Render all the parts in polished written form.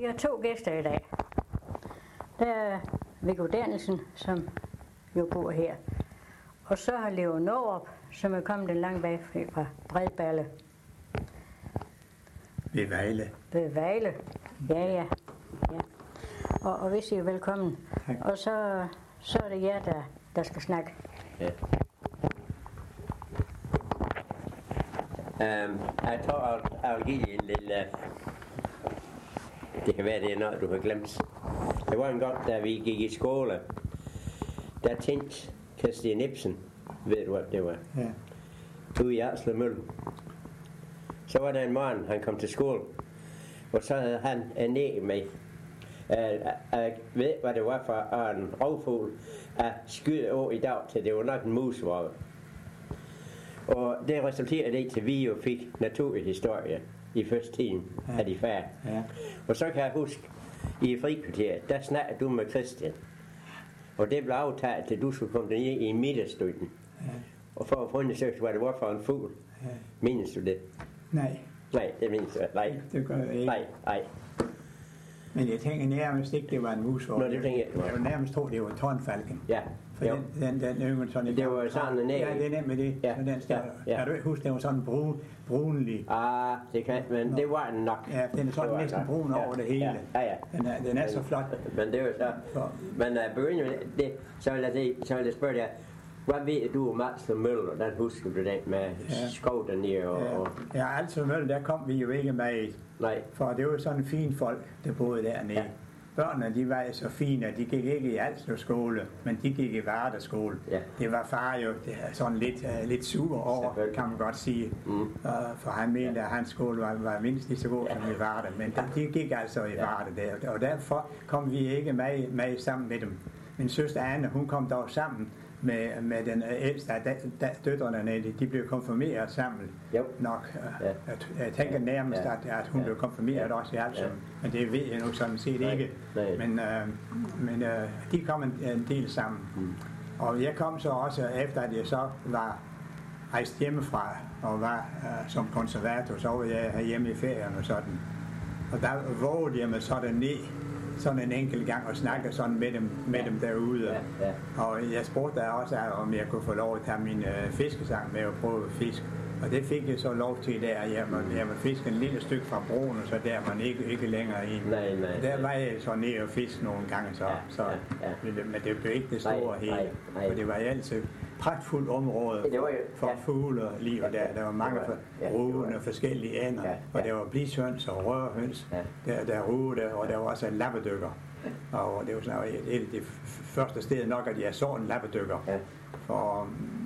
Vi har 2 gæster i dag. Der er Viggo Danielsen, som jo bor her. Og så har Leo Norup, som er kommet en lang vej fra Bredballe. Ved Vejle. Ved Vejle. Ja. Og hvis I er velkommen. Tak. Og så er det jer, der skal snakke. Ja. Jeg tror, jeg vil give en lille... Det kan være, det er noget, du har glemt. Det var en gang, da vi gik i skole. Der tænkte Kirstine Ibsen, ved du hvad det var? Ja. Ude i Arslev Mølle. Så var der en morgen, han kom til skole. Og så havde han en æg med. Jeg ved, hvad det var for en rovfugl. Jeg skød over i dag til, det var nok en musvåge. Og det resulterede i, at vi jo fik naturhistorie i første tiden af de fag. Ja. Og så kan jeg huske, i frikvarteret, der snakkede du med Christian. Og det blev aftalt, at du skulle komme ned i middagsstunden. Ja. Og for at undersøge, hvad det var for en fugl. Ja. Mindes du det? Nej, Nej, det mindes jeg. Nej. det gør jeg ikke. Nej. Men jeg tænker nærmest ikke, det var en musvåge. Nå, det tænker jeg. Jeg vil nærmest tro, det var tårnfalken. Ja. For den yngre sådan... Det var sådan en æg. Ja, det er nemt med det. Ja. Så den står, Ja. Kan du ikke huske, den var sådan brunlig? Det kan, men det var den nok. Ja, den er sådan næsten brun over det hele. Ja. Den er så flot. Men det var så... Men begynder med det, så vil jeg spørge dig, hvad ved du om Arslev Mølle, og den husker du den med skov dernede og... Ja, Arslev Mølle, der kom vi jo ikke med i. Nej. For det var sådan fine folk, der boede dernede. Ja. Børnene, de var så fine, at de gik ikke i Alslev skole, men de gik i Varde skole. Ja. Det var far jo sådan lidt sur over, kan man godt sige. For han mente, at hans skole var mindst lige så god som i Varde. Men de gik altså i Varde der, og derfor kom vi ikke med sammen med dem. Min søster Anne, hun kom dog sammen med den ældste af døtrene, de blev konfirmeret sammen. Jo. Nok. Jeg tænker nærmest, at hun blev konfirmeret også i Alslev. Men det ved jeg nu sådan set ikke. Men de kom en del sammen. Og jeg kom så også efter, at jeg så var rejst hjemmefra og var som konservator, så var jeg hjemme i ferien og sådan. Og der vågede jeg mig sådan ned sådan en enkelt gang og snakke sådan med dem derude. Ja. Og jeg spurgte der også, om jeg kunne få lov at tage min fiskesang med og prøve at fiske. Og det fik jeg så lov til der. Jeg må fiske en lille stykke fra broen, og så der man ikke længere ind. Nej. Der var jeg så nede og fiske nogle gange så. Men det blev ikke det store hele. For det var altid pragtfuldt område for fugle og liv. Der var mange rugende forskellige ender. Og der var blishøns og rørhøns. Der rugede, og der var også lappedykker. Og det var sådan et af de første steder nok, at jeg så en lappedykker. For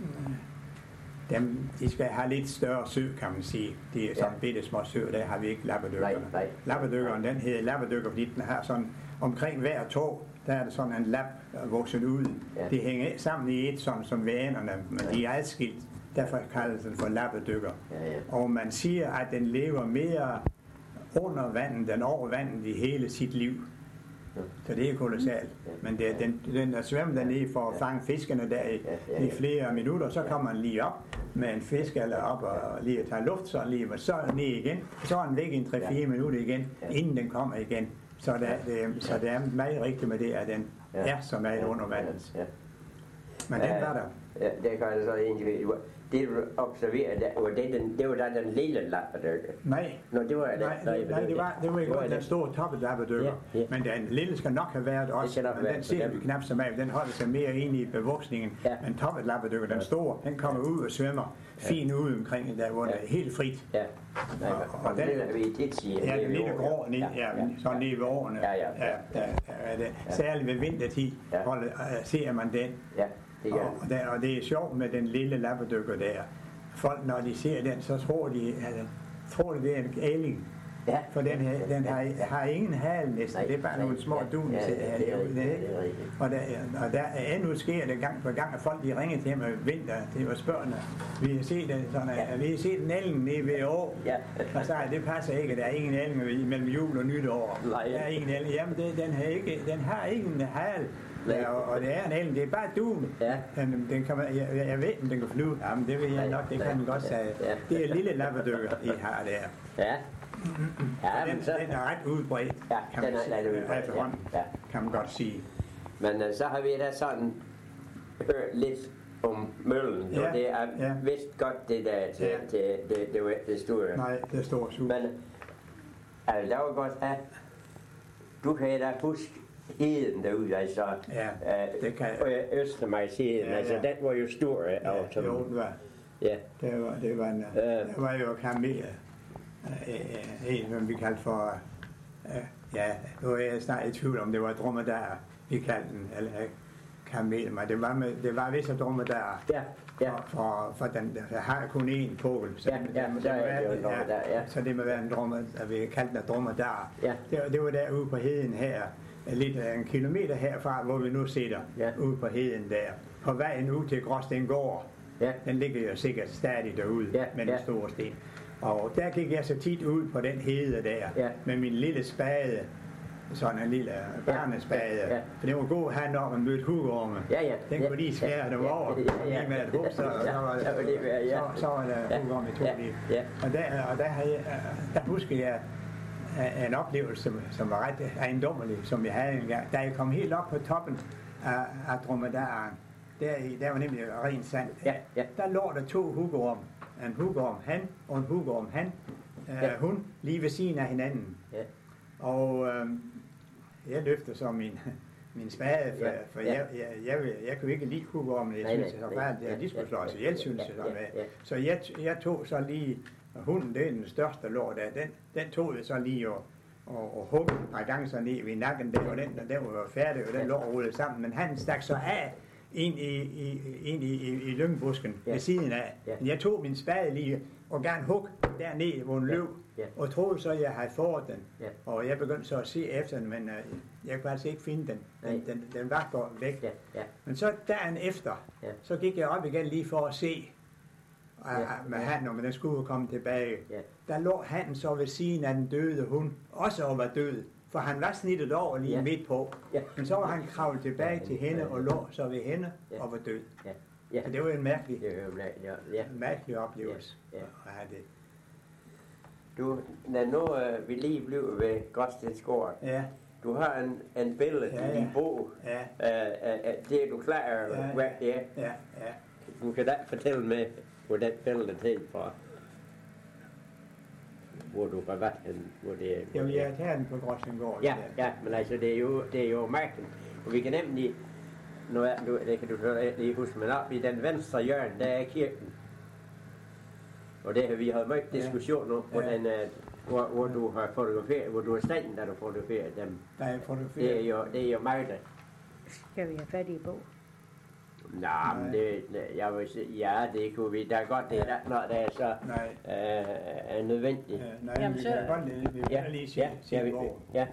de skal have lidt større sø, kan man sige. De er sådan bitte små sø, der har vi ikke lappedykkerne. Lappedykkeren, den hedder lappedykker, fordi den har sådan omkring hver tog, der er der sådan en lap vokset ud. De hænger sammen i et, som ved enderne, men de er adskilt. Derfor kaldes den for lappedykker. Og man siger, at den lever mere under vandet end over vandet i hele sit liv. Så det er kolossalt. Men den der svømmer dernede for at fange fiskene der i flere minutter, så kommer man lige op med en fisk eller op og lige at tage luft, så lige og så ned igen. Så er den væk i 3-4 minutter igen, inden den kommer igen. Så det er meget rigtigt med det, at den er så meget under vandet. Men den var der. Ja, det kan jeg så egentlig. Det du observerede, det var da den lille lappedykker. Nej. Nå, det var det var ikke godt, den store toppet lappedykker. Men den lille skal nok have været også. Men den ser vi knap så meget. Den holder sig mere inde i bevoksningen. Men toppet lappedykker, den store, den kommer ud og svømmer fint ud omkring der, hvor det er helt frit. Ja. Og den lille grå, sådan nede ved årene. Særligt ved vintertid ser man den. Og det er sjovt med den lille lappedykker der. Folk, når de ser den, så tror de det er en ælling. Ja. For den har ingen hale næsten. Det er bare nogle små dun, der sidder herude. Og der er endnu sker det gang på gang, at folk de ringer til ham og vinter. Det var spørgende. Vi har set en ælling nede ved år. Og så det passer ikke, der er ingen ælling mellem jul og nytår. Der er ingen ælling. Jamen den har ikke en hale. Ja, og det er en ælling, det er bare duen. Den kan man, jeg ved, om den kan flyve. Jamen det ved jeg nok, det kan den godt sige. Det er lille lappedykker, I har der. Ja, den, men så... den er ret udbredt, Ja, kan den man er sige, lidt udbredt, efterhånden, ja. kan man godt sige. Men så har vi da sådan hørt lidt om møllen, Ja, og det er ja. vist godt det der til, Ja. til det var ikke det store. Nej, det står super. Men altså, der var godt, at du kan da huske heden derude, altså Ja, det kan jeg. Østermajsheden, Ja, altså ja. den var jo stor. Ja, Og sådan, jo, det var, ja. det var, der var jo kamel, en, som vi kaldte for, ja, nu er jeg snart i tvivl om, det var dromedar, vi kaldte den, eller kamel, men det var vist dromedar. Ja, ja. For den der har kun én fågel. Så Ja, men der er det jo en dromedar, ja. Så det må være en dromedar, vi kaldte den dromedar. Ja. Det var derude på heden her, lidt af en kilometer herfra, hvor vi nu sidder, Ja. ude på heden der. På vejen ud til Gråstengård, Ja. den ligger jo sikkert stadig derude, Ja, med den ja. store sten. Og der gik jeg så tit ud på den hede der, Ja. med min lille spade, sådan en lille barnespade. Ja. For det var god at have, når man mødte hugorme. Ja, ja. Den kunne lige skære dem over. Lige med et hug, så var så var der hugorme i to lige. Ja. Og der husker jeg en oplevelse, som var ret ejendommelig, som jeg havde engang. Da jeg kom helt op på toppen af dromedaren, der var nemlig ren sand. Ja, ja. Der lå der 2 hugorme. En hugorm han og en hugorm han. Hun lige ved siden af hinanden. Ja. Og jeg løftede så min spade, for jeg kunne ikke lide hugormen. Jeg synes, det var færdigt, at de skulle slå sig ihjel, synes jeg. Så jeg tog så lige, hunden, det er den største lår der, den tog jeg så lige og huggede et par gange så ned ved nakken der, og den var jo færdig, og den lå rullet sammen. Men han stak så af ind i lyngebusken ved siden af. Men jeg tog min spade lige og gerne hug dernede, hvor den løb, og troede så, at jeg havde fået den. Og jeg begyndte så at se efter den, men jeg kunne altså ikke finde den. Den var gået væk. Men så dagen efter, så gik jeg op igen lige for at se med hannen, om den skulle komme tilbage. Der lå hannen så ved siden af den døde hund, også og var død. For han var snittet over lige midt på. Men så var han kravlet tilbage til hende og lå så ved hende og var død. Og det var en mærkelig oplevelse at have det. Du, når nu vi lige blev ved Gråstensgård, du har en billede i din bog. Det er du klar over, hvad det er? Ja. Du kan da fortælle mig, hvor den billede er til fra. Hvor du har været henne, hvor det er. Jamen, jeg har taget den på Gråstengård. Ja, men altså, det er jo mærkeligt. Og vi kan nemlig, det kan du lige huske, men op i den venstre hjørne, der er kirken. Og det har vi haft meget diskussion om, hvordan, hvor du har fotograferet, hvor du har standen, da du fotograferer dem. Det er jo mærkeligt. Skal vi have fat i bog? Nej, men jeg vil sige, det kunne vi da godt, det er når det er så nødvendigt. Nej, vi kan godt lige se bogen. Ja.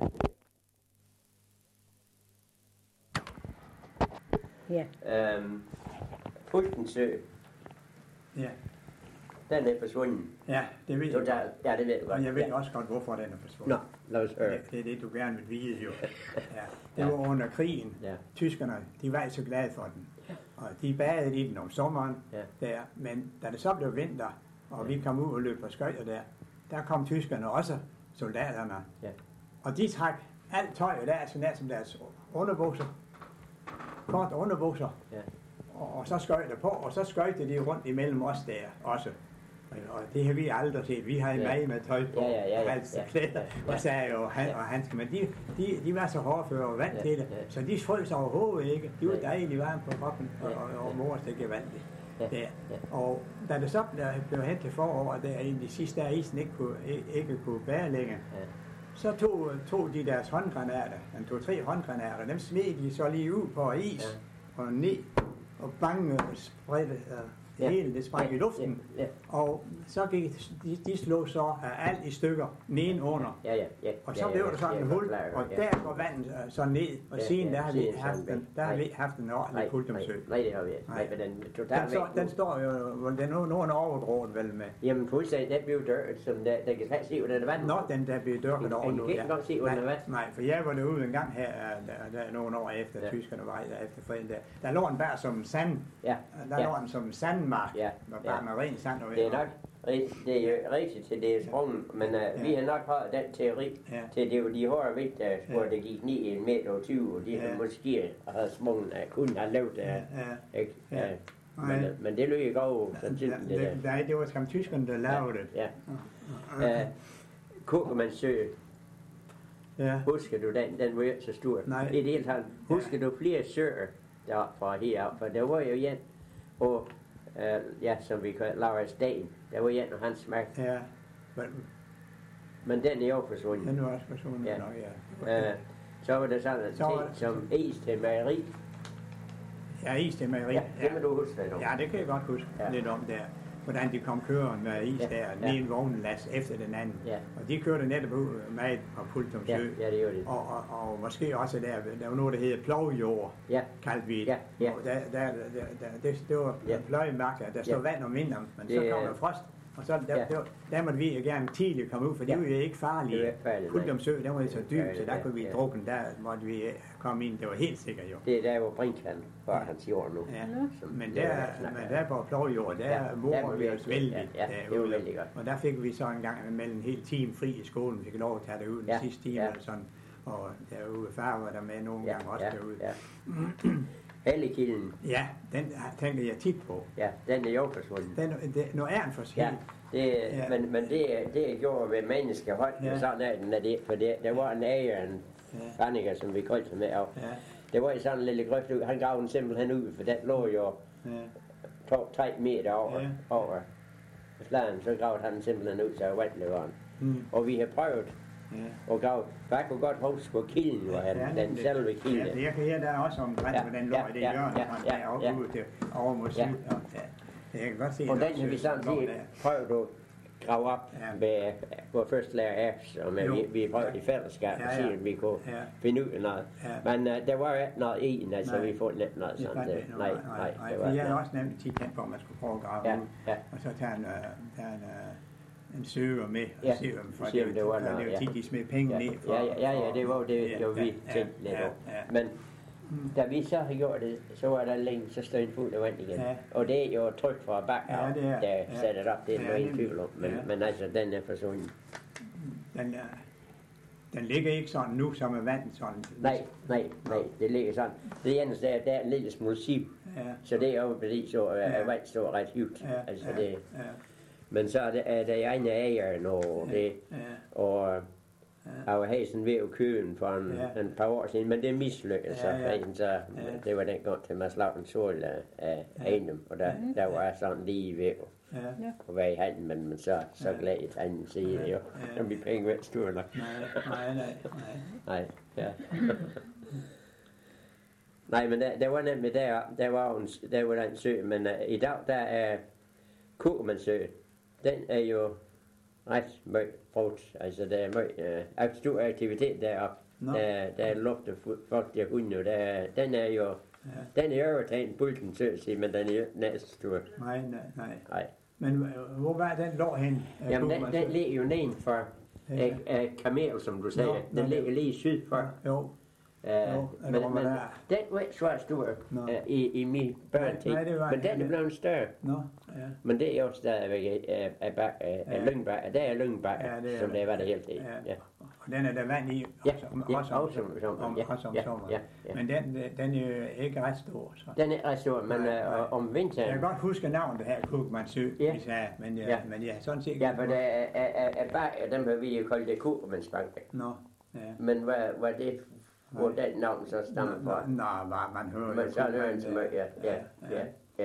Fultensø. Ja. Den er forsvundet. Ja, det ved jeg godt. Ja, det ved jeg godt. Og jeg ved også godt, hvorfor den er forsvundet. Nå, lad os høre. Det er det, du gerne vil vide, jo. Det var under krigen. Tyskerne, de var ikke så glade for den. Og de badede i den om sommeren der. Men da det så blev vinter, og vi kom ud og løb på skøjter der kom tyskerne også, soldaterne. Og de trak alt tøjet der, så nær som deres underbukser. Kort underbukser. Og så skøjte der på, og så skøjte de rundt imellem os der også. Og det har vi aldrig set. Vi har meget med tøj på, klæder, og sagde jo handsker. Men de var så hårdføre og vant til det, så de frøs overhovedet ikke. De var dejligt varme på kroppen, og mors det gevaldigt. Og da det så blev hen til foråret, der i de sidste dage isen ikke kunne bære længere, så tog de deres håndgranater, den tog 3 håndgranater, dem smed de så lige ud på is og ned og bange spredte hele det sprang i luften, og så gik de slog så alt i stykker nedenunder, og så blev der sådan en hul, og der går vandet så ned, og siden der har vi haft en ordentlig kultumsø. Nej, det har vi ikke. Nej, men den totalt væk. Den står jo, den er nogen overdrået vel med. Jamen fuldstændig, den blev dørt, som den kan slet se, hvordan det vand. Nå, den der blev dørket over nu, Den kan ikke godt se, hvordan det vand. Nej, for jeg var derude en gang her, der nogle år efter, tyskerne var der efter freden der lå en bær som sand, der lå en som sandmark, bare med ren sand. Det er nok, det er rigtigt til det er sprunget, men vi har nok haft den teori til det var de hårde vægter, hvor det gik 9 meter og 20, og de har måske have sprunget kunne have lavet det. Men det løg ikke over, sandsynligt det der. Nej, det var som tyskerne, der lavede det. Ja. Kukkermandsø. Ja. Husker du den var ikke så stor. Nej. I det hele taget, husker du flere søer deroppe fra heroppe, for der var jo en, og som vi kalder Lars Dagen, der var en af hans smag. Ja. Men den er jo forsvundet. Den er også forsvundet Ja. nok, ja. Så var der sådan en ting som is til mejeri. Ja, is til mejeri. Ja, det må du huske det. Ja, det kan jeg godt huske lidt om der. Hvordan de kom kørende med is der, den ene vognenlast efter den anden. Ja. Og de kørte netop ud med fra Pultum Sø. Ja, det gjorde de. Og måske også der var noget, der hedder plovjord, kaldte vi det. Ja. Og det var pløjemarker, der stod vand om vinteren, men så kom der frost. Og så der måtte vi gerne tidligt komme ud, for det var jo ikke farlige. Pultum Sø, der var så dyb, så der kunne vi drukke, der måtte vi komme ind. Det var helt sikkert jo. Det er der, hvor Brinkland var hans jord nu. Ja. Men der på plovjord, der morer vi os vældig. Ja, det var vældig godt. Og der fik vi så en gang mellem en hel time fri i skolen. Vi fik lov at tage det ud den sidste time eller sådan. Og derude far var der med nogle gange også derude. Hellekilden. Ja, den tænker jeg tit på. Ja, den er jo forsvundet. Nu er den forsvundet. Ja, men det er gjort ved menneskehånd, sådan er den, for der var en æger, en Ranniger, som vi kaldte med af. Det var i sådan en lille grøft ud. Han gav den simpelthen ud, for den lå jo 2-3 meter over slagen, så gravede han den simpelthen ud, så vandt det var den. Og vi har prøvet og gav, jeg kunne godt huske, hvor kilden var henne, den selve kilde. Ja, det kan jeg der også omkring, hvor den lå i det hjørne, deroppe ud til over mod syd. Jeg kan godt se, og den har vi samtidig prøvet at grave op med vores første lærer F, og vi prøvede i fællesskab at sige, at vi kunne finde ud af noget. Men der var ikke noget i den, altså vi får lidt noget sådan. Nej, det var jeg også nemlig tit kendt på, at man skulle prøve at grave ud, og så tage en søger med og se dem, for det var tit, de smed penge ned. Ja, det var det, vi tænkte lidt om. Men da vi så har gjort det, så var der længe, så stod en fuld af vand igen. Og det er jo tryk fra bakken, der sætter op, det er noget en tvivl om. Men altså, den er forsvundet. Den ligger ikke sådan nu, som er vand sådan? Nej, det ligger sådan. Det eneste er, der er en lille smule siv. Så det er jo fordi, så er vand står ret hygt. Altså det. Men så er der ene ægeren, og det, og jeg var hæsen ved at købe den for en par år siden, men det mislykkedes så det var den gang til Mads Lauken Sol af ejendommen, og der var jeg sådan lige ved at være i handen, men så glad i anden side, jo. Når vi penge ved store nok. Nej, Nej, men der var nemlig der var en sø, men i dag der er Kukkermandsø. Den er jo ret meget brugt. Altså, der er meget stor aktivitet deroppe. Der er luft og folk, der hunde. Den er jo tegnet Bulten Sø, men den er jo næsten stor. Nej. Men hvor var den lå hen? Jamen, den ligger jo neden for Kamel, som du sagde. Den ligger lige syd for. Jo. Men den var ikke så stor i min børnetid. Men den er blevet større. Men det er jo stadigvæk Lyngbæk. Der er Lyngbæk, som det var det hele tiden. Og den er der vand i, også om sommeren. Men den er jo ikke ret stor. Så. Den er ikke ret stor, men om vinteren... Jeg kan godt huske navnet, det her Kukkermandsø, men jeg sådan set... Ja, for der er bakker, dem har vi jo kaldt det Kukkermandsbank. Men hvad det... Hvor den navn så stammer fra. Man hører men så hører den så meget, ja.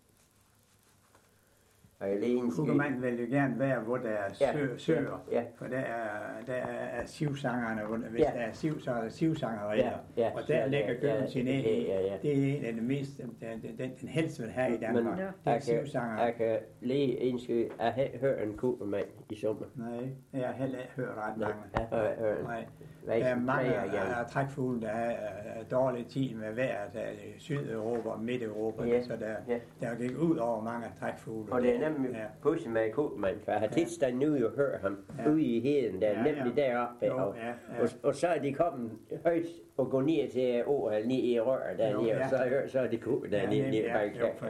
Kukkermand vil jo gerne være, hvor der er søer, for der er sivsangerne, hvis der er siv, så er der sivsangerier, og der ligger Gøben sin æg i. Det er en af de mest, den helst vil have i Danmark, det er sivsangere. Jeg kan lige indskyde, jeg har hørt en Kukkermand i sommer. Nej, jeg har heller ikke hørt ret mange. Nej. Der er mange af trækfugle, der har dårlig tid med vejret, der er Sydeuropa og Midt-Europa, så der gik ud over mange trækfugle. Og det er nemlig pudsigt med Kukkermand, for jeg har tit stået nu og hørt ham ude i heden, der er nemlig deroppe. Og så er de kommet højt og gå ned til året, ned i røret dernede, og så er de Kukkermand dernede bag kæft.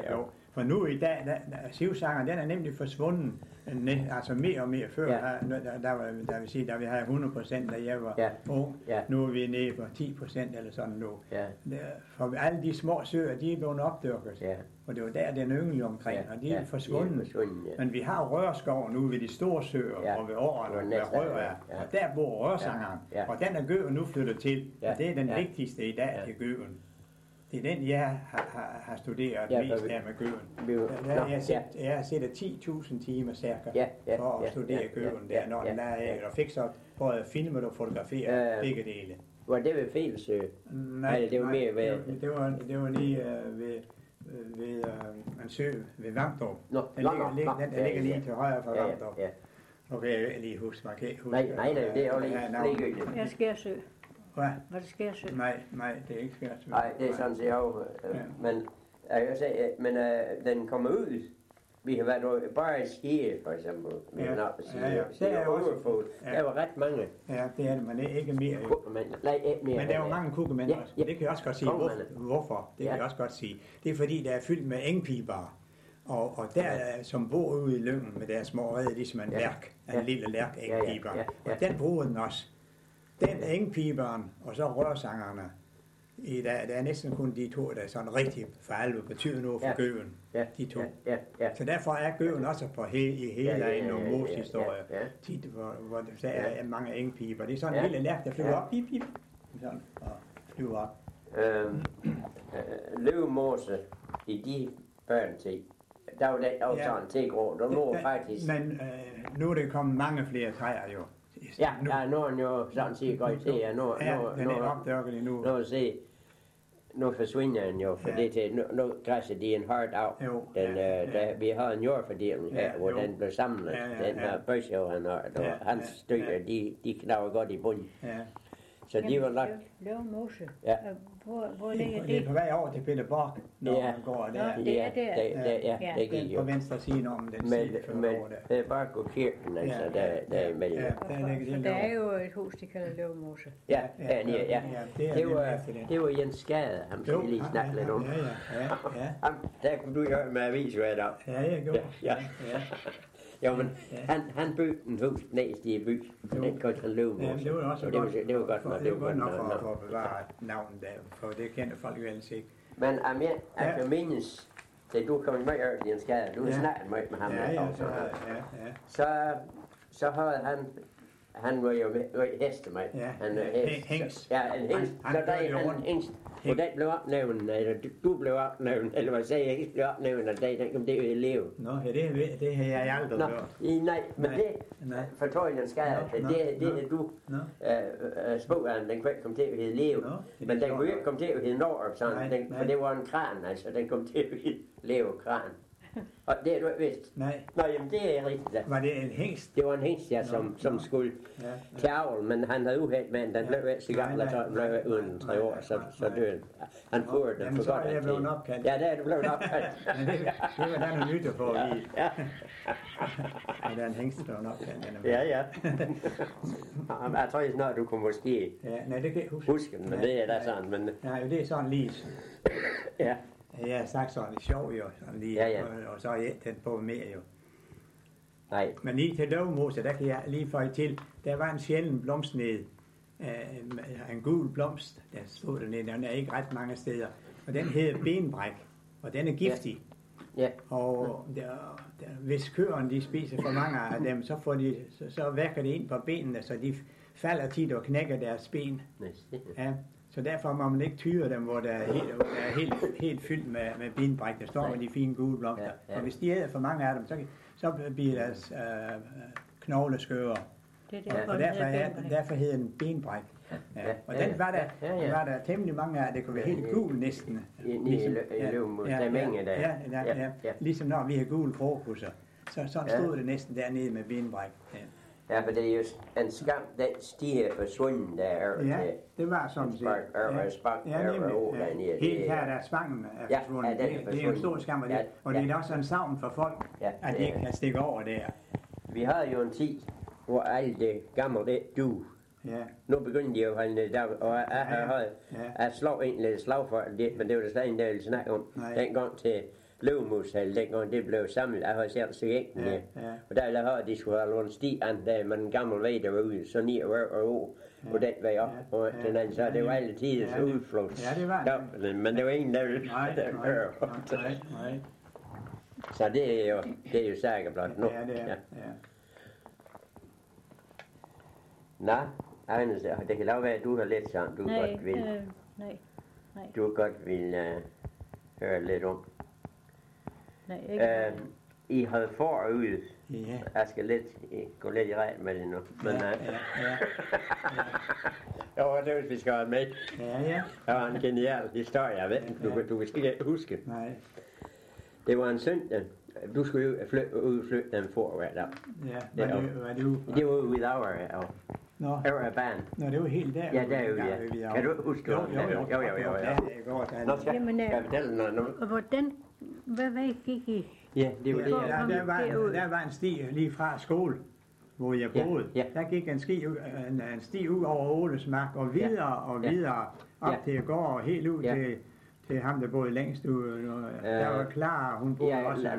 For nu i dag, sivsangeren, den er nemlig forsvundet, altså mere og mere før, der vil sige, da vi havde 100%, da jeg var ung, nu er vi nede på 10% eller sådan nu. For alle de små søer, de er blevet opdyrket, og det var der, den yngle omkring, og de er forsvundet. Men vi har rørskov nu ved de store søer, og ved årene, ved rør, og der bor rørsangeren, og den er Gøen nu flyttet til, og det er den vigtigste i dag til Gøen. Det er den, jeg har studeret mest af med Gøen. Jeg har set 10.000 timer cirka for at studere Gøen der, når den er af, og fik så både filmet og fotograferet begge dele. Var det ved Felsø? Nej, det var mere ved... Det var lige ved en sø ved Vamdrup. Den ligger lige til højre for Vamdrup. Nu kan jeg lige huske, man kan ikke huske. Nej, det er jo lige. Jeg Skærsø. Hvad? Var det Skærsø? Nej, det er ikke Skærsø. Nej, det er sådan set jo. Men jeg kan sige, men den kommer ud. Vi har været bare i Skive, for eksempel. Det er overfod. Der var ret mange. Ja, det er det, men ikke mere. Nej, ikke mere. Men der var mange kukkemænd også. Det kan jeg også godt sige. Hvorfor? Det kan jeg også godt sige. Det er fordi, der er fyldt med engpiber. Og der, som bor ude i Lyngen med deres små redde, ligesom en lærk, en lille lærk engpiber. Og den bruger den også. Den engpiberen og så rørsangerne, der er næsten kun de to, der er sådan rigtig for alvor betyder noget for Gøen. De to. Så derfor er Gøen også på i hele en Mos historie. Tit, hvor der er mange engpiber. Det er sådan en lille lærk, der flyver op, pip, sådan, og flyver op. Løvemose i de børnetid, der var det også sådan til grå. Der var faktisk... Men nu er det kommet mange flere træer jo. Nu er den jo sådan set godt til, at den er opdyrket endnu. Nu forsvinder den jo, for det til, nu græsser de en hård af. Vi har en jordfordeling her, hvor den blev samlet. Den her bøsjøv, hans stykker, de knaver godt i bunden. Så de var lagt... Løvemose. Hvor ligger det? Det er på vej over til Peter Borg, når man går der. Det gik jo. På venstre side om den side for over der. Det er bare gå kirken, altså, der imellem. Der er jo et hus, de kalder Løvemose. Det var Jens Skade, ham skal lige snakke lidt om. Der kunne du høre med avis hver dag. Ja, jeg gjorde. Jo, men han byggede en hus næst i by, så den kaldte han Løvemose. Det var også det var godt nok. Det var godt nok for at bevare navnet der, for det kendte folk jo ellers ikke. Men jeg kan mindes, da du kom med over til Jens Skade, du har snakket med ham. Så havde han var jo hestemand. Hengst. Ja, en hengst. Så der er en hengst. Og den blev opnævnt, eller du blev opnævnt, eller hvad sagde jeg, ikke blev opnævnt, og den kom det ud i liv. Nå, det har jeg aldrig gjort. Nej, men det fortøjer den skade, det er du spurgte, den kunne ikke komme til at hedde liv. Men den kunne ikke komme til at hedde Norp, for det var en kran, altså, den kom til at hedde Leo-kran. Og det er du ikke vidst? Nej. Nå, jamen det er rigtigt. Da. Var det en hengst? Det var en hengst, som skulle til avl, men han havde uheld med den. Den blev ikke så gammel, og så blev det uden 3 år, så døde den. Han furede den for godt. Jamen så er det blevet opkaldt. Ja, det er det blevet opkaldt. Det var der noget nyt at få at vide. Og der er en hengst, der blev opkaldt. Ja. Jeg tror snart, du kunne måske nej, det kan jeg huske den, men det er da sådan. Men... Nej, det er sådan lige. Ja. Jeg har sagt sådan lidt sjov jo, sådan lige, og så er jeg tændt på mere jo. Nej. Men lige til Løvemose, der kan jeg lige føje til, der var en sjælden blomstnede, en gul blomst, der stod dernede, den er ikke ret mange steder, og den hedder benbræk, og den er giftig. Og hvis køerne de spiser for mange af dem, så værker det ind på benene, så de falder tit og knækker deres ben. Så derfor må man ikke tyre dem, hvor der er helt fyldt med benbræk, der står med de fine gule blomster. Og hvis de æder for mange af dem, så bliver deres knogle skøre. Og derfor hedder den benbræk. Og den var der temmelig mange af, det kunne være helt gul næsten. Ligesom når vi har gule krokusser. Så sådan stod det næsten dernede med benbræk. Ja, for det er jo en skam, den stiger forsvundet der. Ja, det var som det. Helt her, der spangen er forsvundet. Det er en stor skam, og det er også en savn for folk, at de ikke kan stikke over der. Vi havde jo en tid, hvor alt det gamle, det du. Nu begynder de jo at holde det der, og jeg slår egentlig et slag for det, men det var det slet ikke, der ville snakke om. Dengang til løvmushal, dengang det blev samlet. Jeg har selv set ægten her. Og der lavede jeg, at de skulle have lånt sti an, der med en gammel vej, der var ude, så 9 år og den vej op. Og den anden, så det var alle tiders udflugt. Ja, det var det. Men det var ingen, der ville høre. Nej. Så det er jo sikkert blot nu. Ja, det er. Nå, Agnes, det kan lov være, at du har lidt sådan, du godt vil. Nej. Du godt vil høre lidt om. Nej, ikke. I havde forude. Ja. Jeg skal gå lidt i regn med det nu. Men, Ja. Jo, det hvis vi skal have med. Ja. Det var en genial historie, jeg ved ikke, du kan sikkert ikke huske. Nej. Det var en søndag. Du skulle jo flytte den for hver dag. Ja, var det ude? Det var ude i Laura og over banen. Nå, det var helt der. Ja, derude, ja. Kan du huske det? Jo. Ja, det er godt. Nå, skal jeg fortælle noget nu? Og hvad vej gik I? Ja, det var det. Der var en sti lige fra skole, hvor jeg boede. Der gik en sti ud over Ålesmark og videre op til gård og helt ud til ham, der boede længst ude. Der var Clara, hun boede også.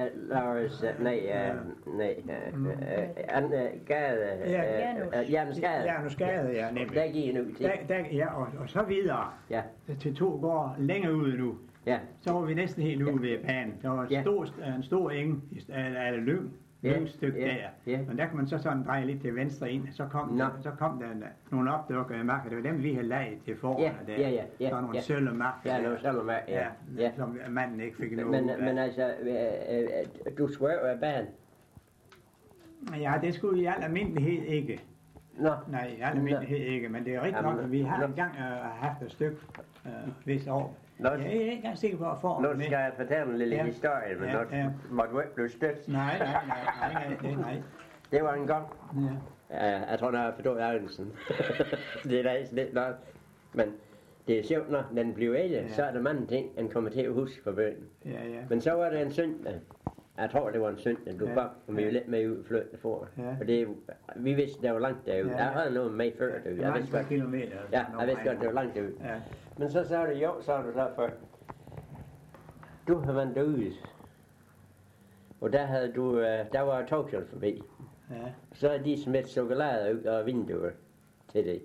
Janus Gade, ja, nemlig. Der gik en ud til. Ja, og så videre til 2 gård længere ude nu. Ja. Så var vi næsten helt ude ved banen. Der var en stor eng af lyngstykke der. Men der kan man så sådan dreje lidt til venstre ind. Så kom der nogle opdukkede marker. Det var dem, vi havde lejet til foran der. Så nogle sølv marker. Ja, nogle sølv marker, ja. Som manden ikke fik noget. Men altså, du skulle jo være banen. Ja, det skulle i al almindelighed ikke. Nej, i al almindelighed ikke. Men det er rigtigt nok, at vi har engang haft et stykke vist år. Jeg er ikke engang sikker på at få nu skal jeg fortælle en lille historie, men må du ikke blive stødt. Nej. Det var en gang. Jeg tror, jeg har forstået Agnesen. Det er da ikke lidt nok. Men det er sjovt, når den bliver ældre, så er der mange ting, han kommer til at huske for bønnen. Men så var det en søndag. Jeg tror, det var en søndag, du kom, og vi var lidt med ud flytte for. For det, vi vidste, det var langt derude. Jeg havde noget med før derude. Jeg vidste godt kilometer. Ja, jeg vidste godt, det var langt derude. Men så sagde du, så du så for, du havde været derude. Og der var togsjøl forbi. Så havde de smidt chokolade ud af vinduet til det.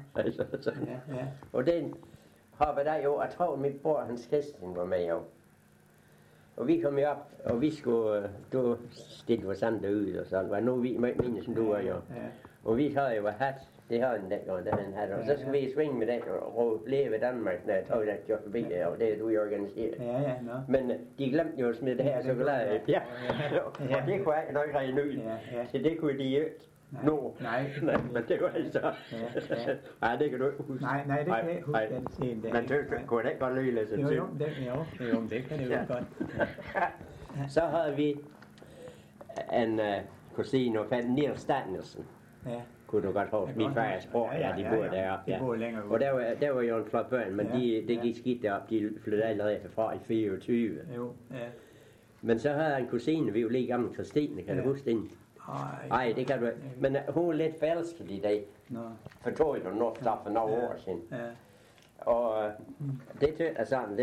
Og den hoppede der jo, jeg tror mit bror, hans Christian var med jo. Og vi kom jo op, og vi skulle, du stille var sådan derude og sådan, var nu vi mine som du var jo. Og vi havde jo hat, det havde den dengang, der havde en hat, og så skulle vi svinge med den og råbe leve Danmark, når jeg tog den kørte forbi, og det er du jo organiseret. Men de glemte jo at smide det her chokolade. Og det kunne jeg ikke nok regne ud, så det kunne de ikke. Nej, men det var altså. Nej, det kan du ikke huske. Nej, det kan jeg ikke huske den scene der. Men det kunne ikke godt løse sig til. Jo, det kan det jo godt. Så havde vi en kusine, og fandt Niels Danielsen. Kunne du godt huske, min fars bror, de bor deroppe. Og der var jo en flot børn, men det gik skidt deroppe, de flyttede allerede fra i 24. Men så havde jeg en kusine, vi var lige gamle, Christine, kan du huske den? Nej, det kan du ikke. Men hun var lidt forelsket i dag. Fortog jeg nok for nogle år siden. Og det tød jeg sådan,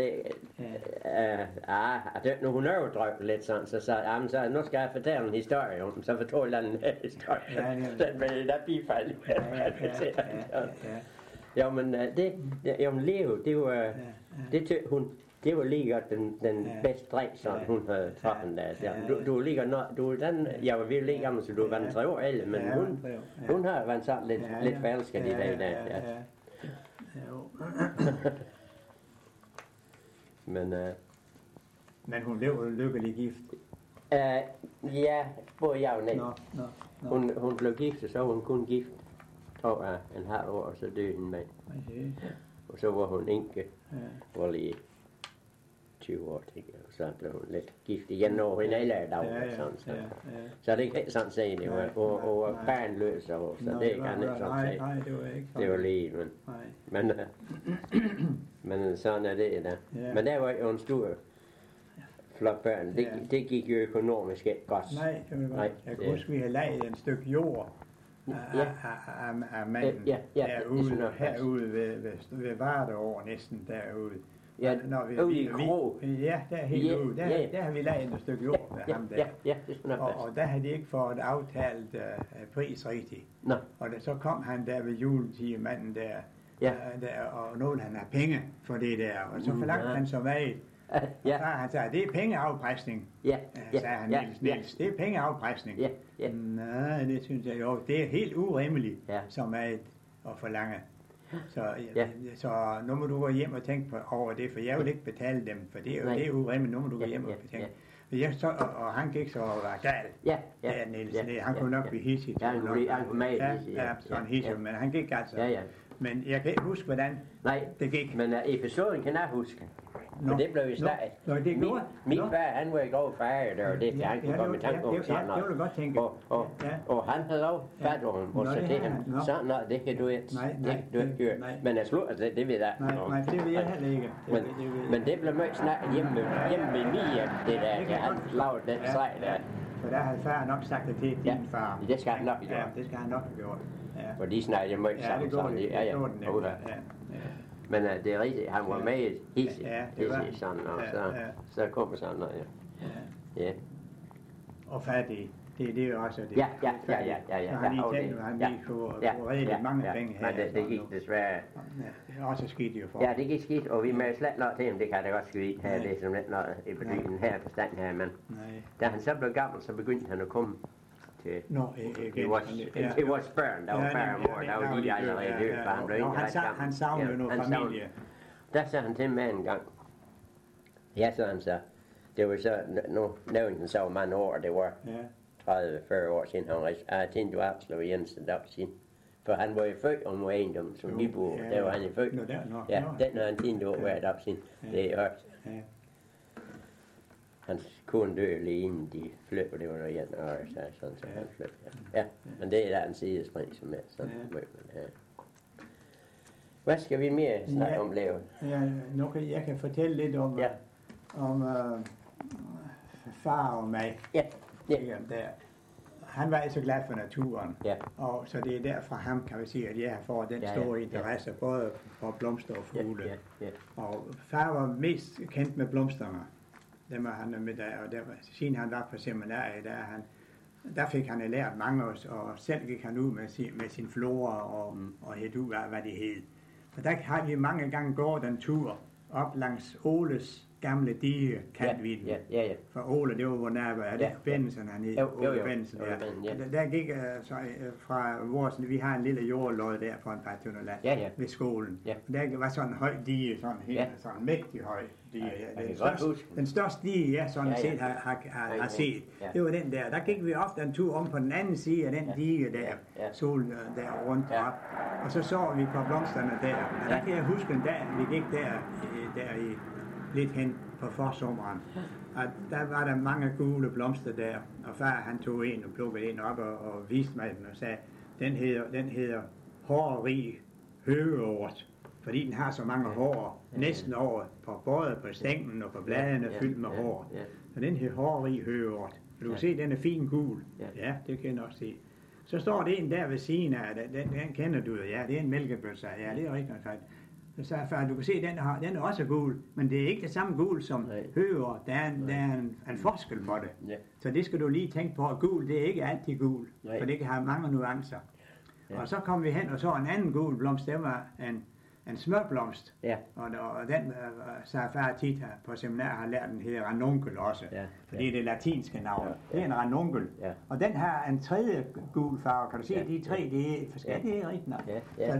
nu hun overdrev lidt sådan, så sagde jeg, så nu skal jeg fortælle en historie om, så fortog jeg en historie. Den ville da bifalde. Jo, men Leo, det var, det tød hun, det var lige godt den bedste dræk, sådan hun havde trappen der. Du var lige godt, jeg var virkelig lige gammel, så du var 3 år ældre, men hun har været sådan lidt forelsket i dag der. Men hun blev lykkelig gift. Ja, både jeg og nej. Hun blev gift, så hun kun gift en halv år, og så døde hun med. Og så var hun enke, var lige 20 år, tænker jeg. Så blev hun lidt gift igen, når hun alle dag. Så det kan ikke sådan sige, det var, og barn løs, og så det kan ikke sådan sige. Nej, det var ikke sådan. Det var lige, men sådan er det der. Men der var jo en stor flot børn. Det gik jo økonomisk ikke godt. Nej, det var godt. Jeg kan huske, vi havde lejet et stykke jord af manden herude ved Vardeår næsten derude. Ja, ude i Krog. Ja, der er helt ude. Der har vi lavet et stykke jord med ham der. Ja, det er sådan og der havde de ikke fået aftalt pris rigtigt. Nå. Og så kom han der ved juletid, manden der, der og nåede han have penge for det der. Og så forlangte han så meget. Ja. Og han sagde, det er pengeafpresning. Ja. Sagde han, Niels. Det er pengeafpresning. Ja. Nej, det synes jeg jo. Det er helt urimeligt, som er at forlange. Så nu må du gå hjem og tænke over det, for jeg vil ikke betale dem, for det er jo urimeligt. Nu må du gå hjem og tænke. Og han gik så og var gal. Ja, Niels. Han kunne nok blive hissig. Ja, han kunne meget hissig. Ja, sådan hissig, men han gik altså. Ja. Men jeg kan ikke huske, hvordan det gik. Men episoden kan jeg huske. Og det blev jo snart. Min far, han var i går færdig der, og det han kunne komme i tanke om sådan noget. Det vil du godt tænke. Og han havde lov fat om ham, og så til ham, sådan noget, det kan du ikke, gøre. Men jeg slår, det ved jeg. Nej, det ved jeg heller ikke. Men det blev meget snart hjemme med mig, det der, kan han lavede den sej der. Så der havde far nok sagt det til din far. Det skal han nok gøre. Ja, det skal han nok have gjort. For de snakker meget sammen. Ja. Men det er rigtigt, han var med hissig sådan, og så kom sådan noget, ja. Og fattig, det er jo også det. Ja. Han lige kunne redde mange penge her. Men det gik desværre. Det er også skidt jo for. Ja, det gik skidt, og vi må slet noget til ham, det kan det godt ske her, det er sådan lidt noget i butikken her forstand her, men da han så blev gammel, så begyndte han at komme til vores børn, der var far og mor, der var de allerede død, for han blev ikke ret gammel. Han savnede noget familie. Der sagde han til mig en gang, ja, så han så, det var så, nu nævnte han så hvor mange år, det var 30-40 år siden, han rejste, jeg tænkte, du Absalov Jensen dag siden, for han var jo født om ejendom, som vi bor, der var han jo født. Ja, den har han tænkt over hver dag siden, det er højt. Hans kone døde lige inden de flyttede, og det var noget igen, og så han flyttede. Ja, men det er der en sidespring, som er sådan. Hvad skal vi mere snakke om, Leo? Jeg kan fortælle lidt om far og mig. Ja. Han var så glad for naturen, og så det er derfor ham, kan vi sige, at jeg har fået den store interesse, både for blomster og fugle. Og far var mest kendt med blomsterne. Dem var han med der, og siden han var på seminariet, der fik han lært mange af os, og selv gik han ud med sin flora og hed ud af, hvad det hed. Og der har vi mange gange gået den tur op langs Oles gamle dige, kaldte vi den. For Ole, det var hvor nærmere, er det Bensen, han hed? Ole Bensen, Der gik så fra vores, vi har en lille jordlod der på en par tønder land ved skolen. Og der var sådan en høj dige, sådan en mægtig høj dige. Den største dige, jeg sådan set har set, det var den der. Der gik vi ofte en tur om på den anden side af den dige der, solen der rundt op. Og så vi på blomsterne der. Og der kan jeg huske en dag, vi gik der i lidt hen på forsommeren, og der var der mange gule blomster der, og far han tog en og plukkede en op og viste mig den og sagde, den hedder hårrig høgeort, fordi den har så mange hår, næsten over på både på stænglen og på bladene fyldt med hår. Så den hedder hårrig høgeort. Du kan se, den er fin gul. Ja, det kan jeg også se. Så står det en der ved siden af, den kender du, ja, det er en mælkebøsse, ja, det er rigtigt nok. Så sagde far, du kan se, den er også gul, men det er ikke det samme gul som høgeort. Der er en forskel på det. Så det skal du lige tænke på, at gul, det er ikke altid gul, for det kan have mange nuancer. Og så kom vi hen og så en anden gul blomst, det var en smørblomst. Og den, sagde far tit her på seminar, har lært den hedder ranunkel også, fordi det er det latinske navn. Det er en ranunkel. Og den har en tredje gul farve, kan du se, de tre, det er forskellige, det er rigtigt nok.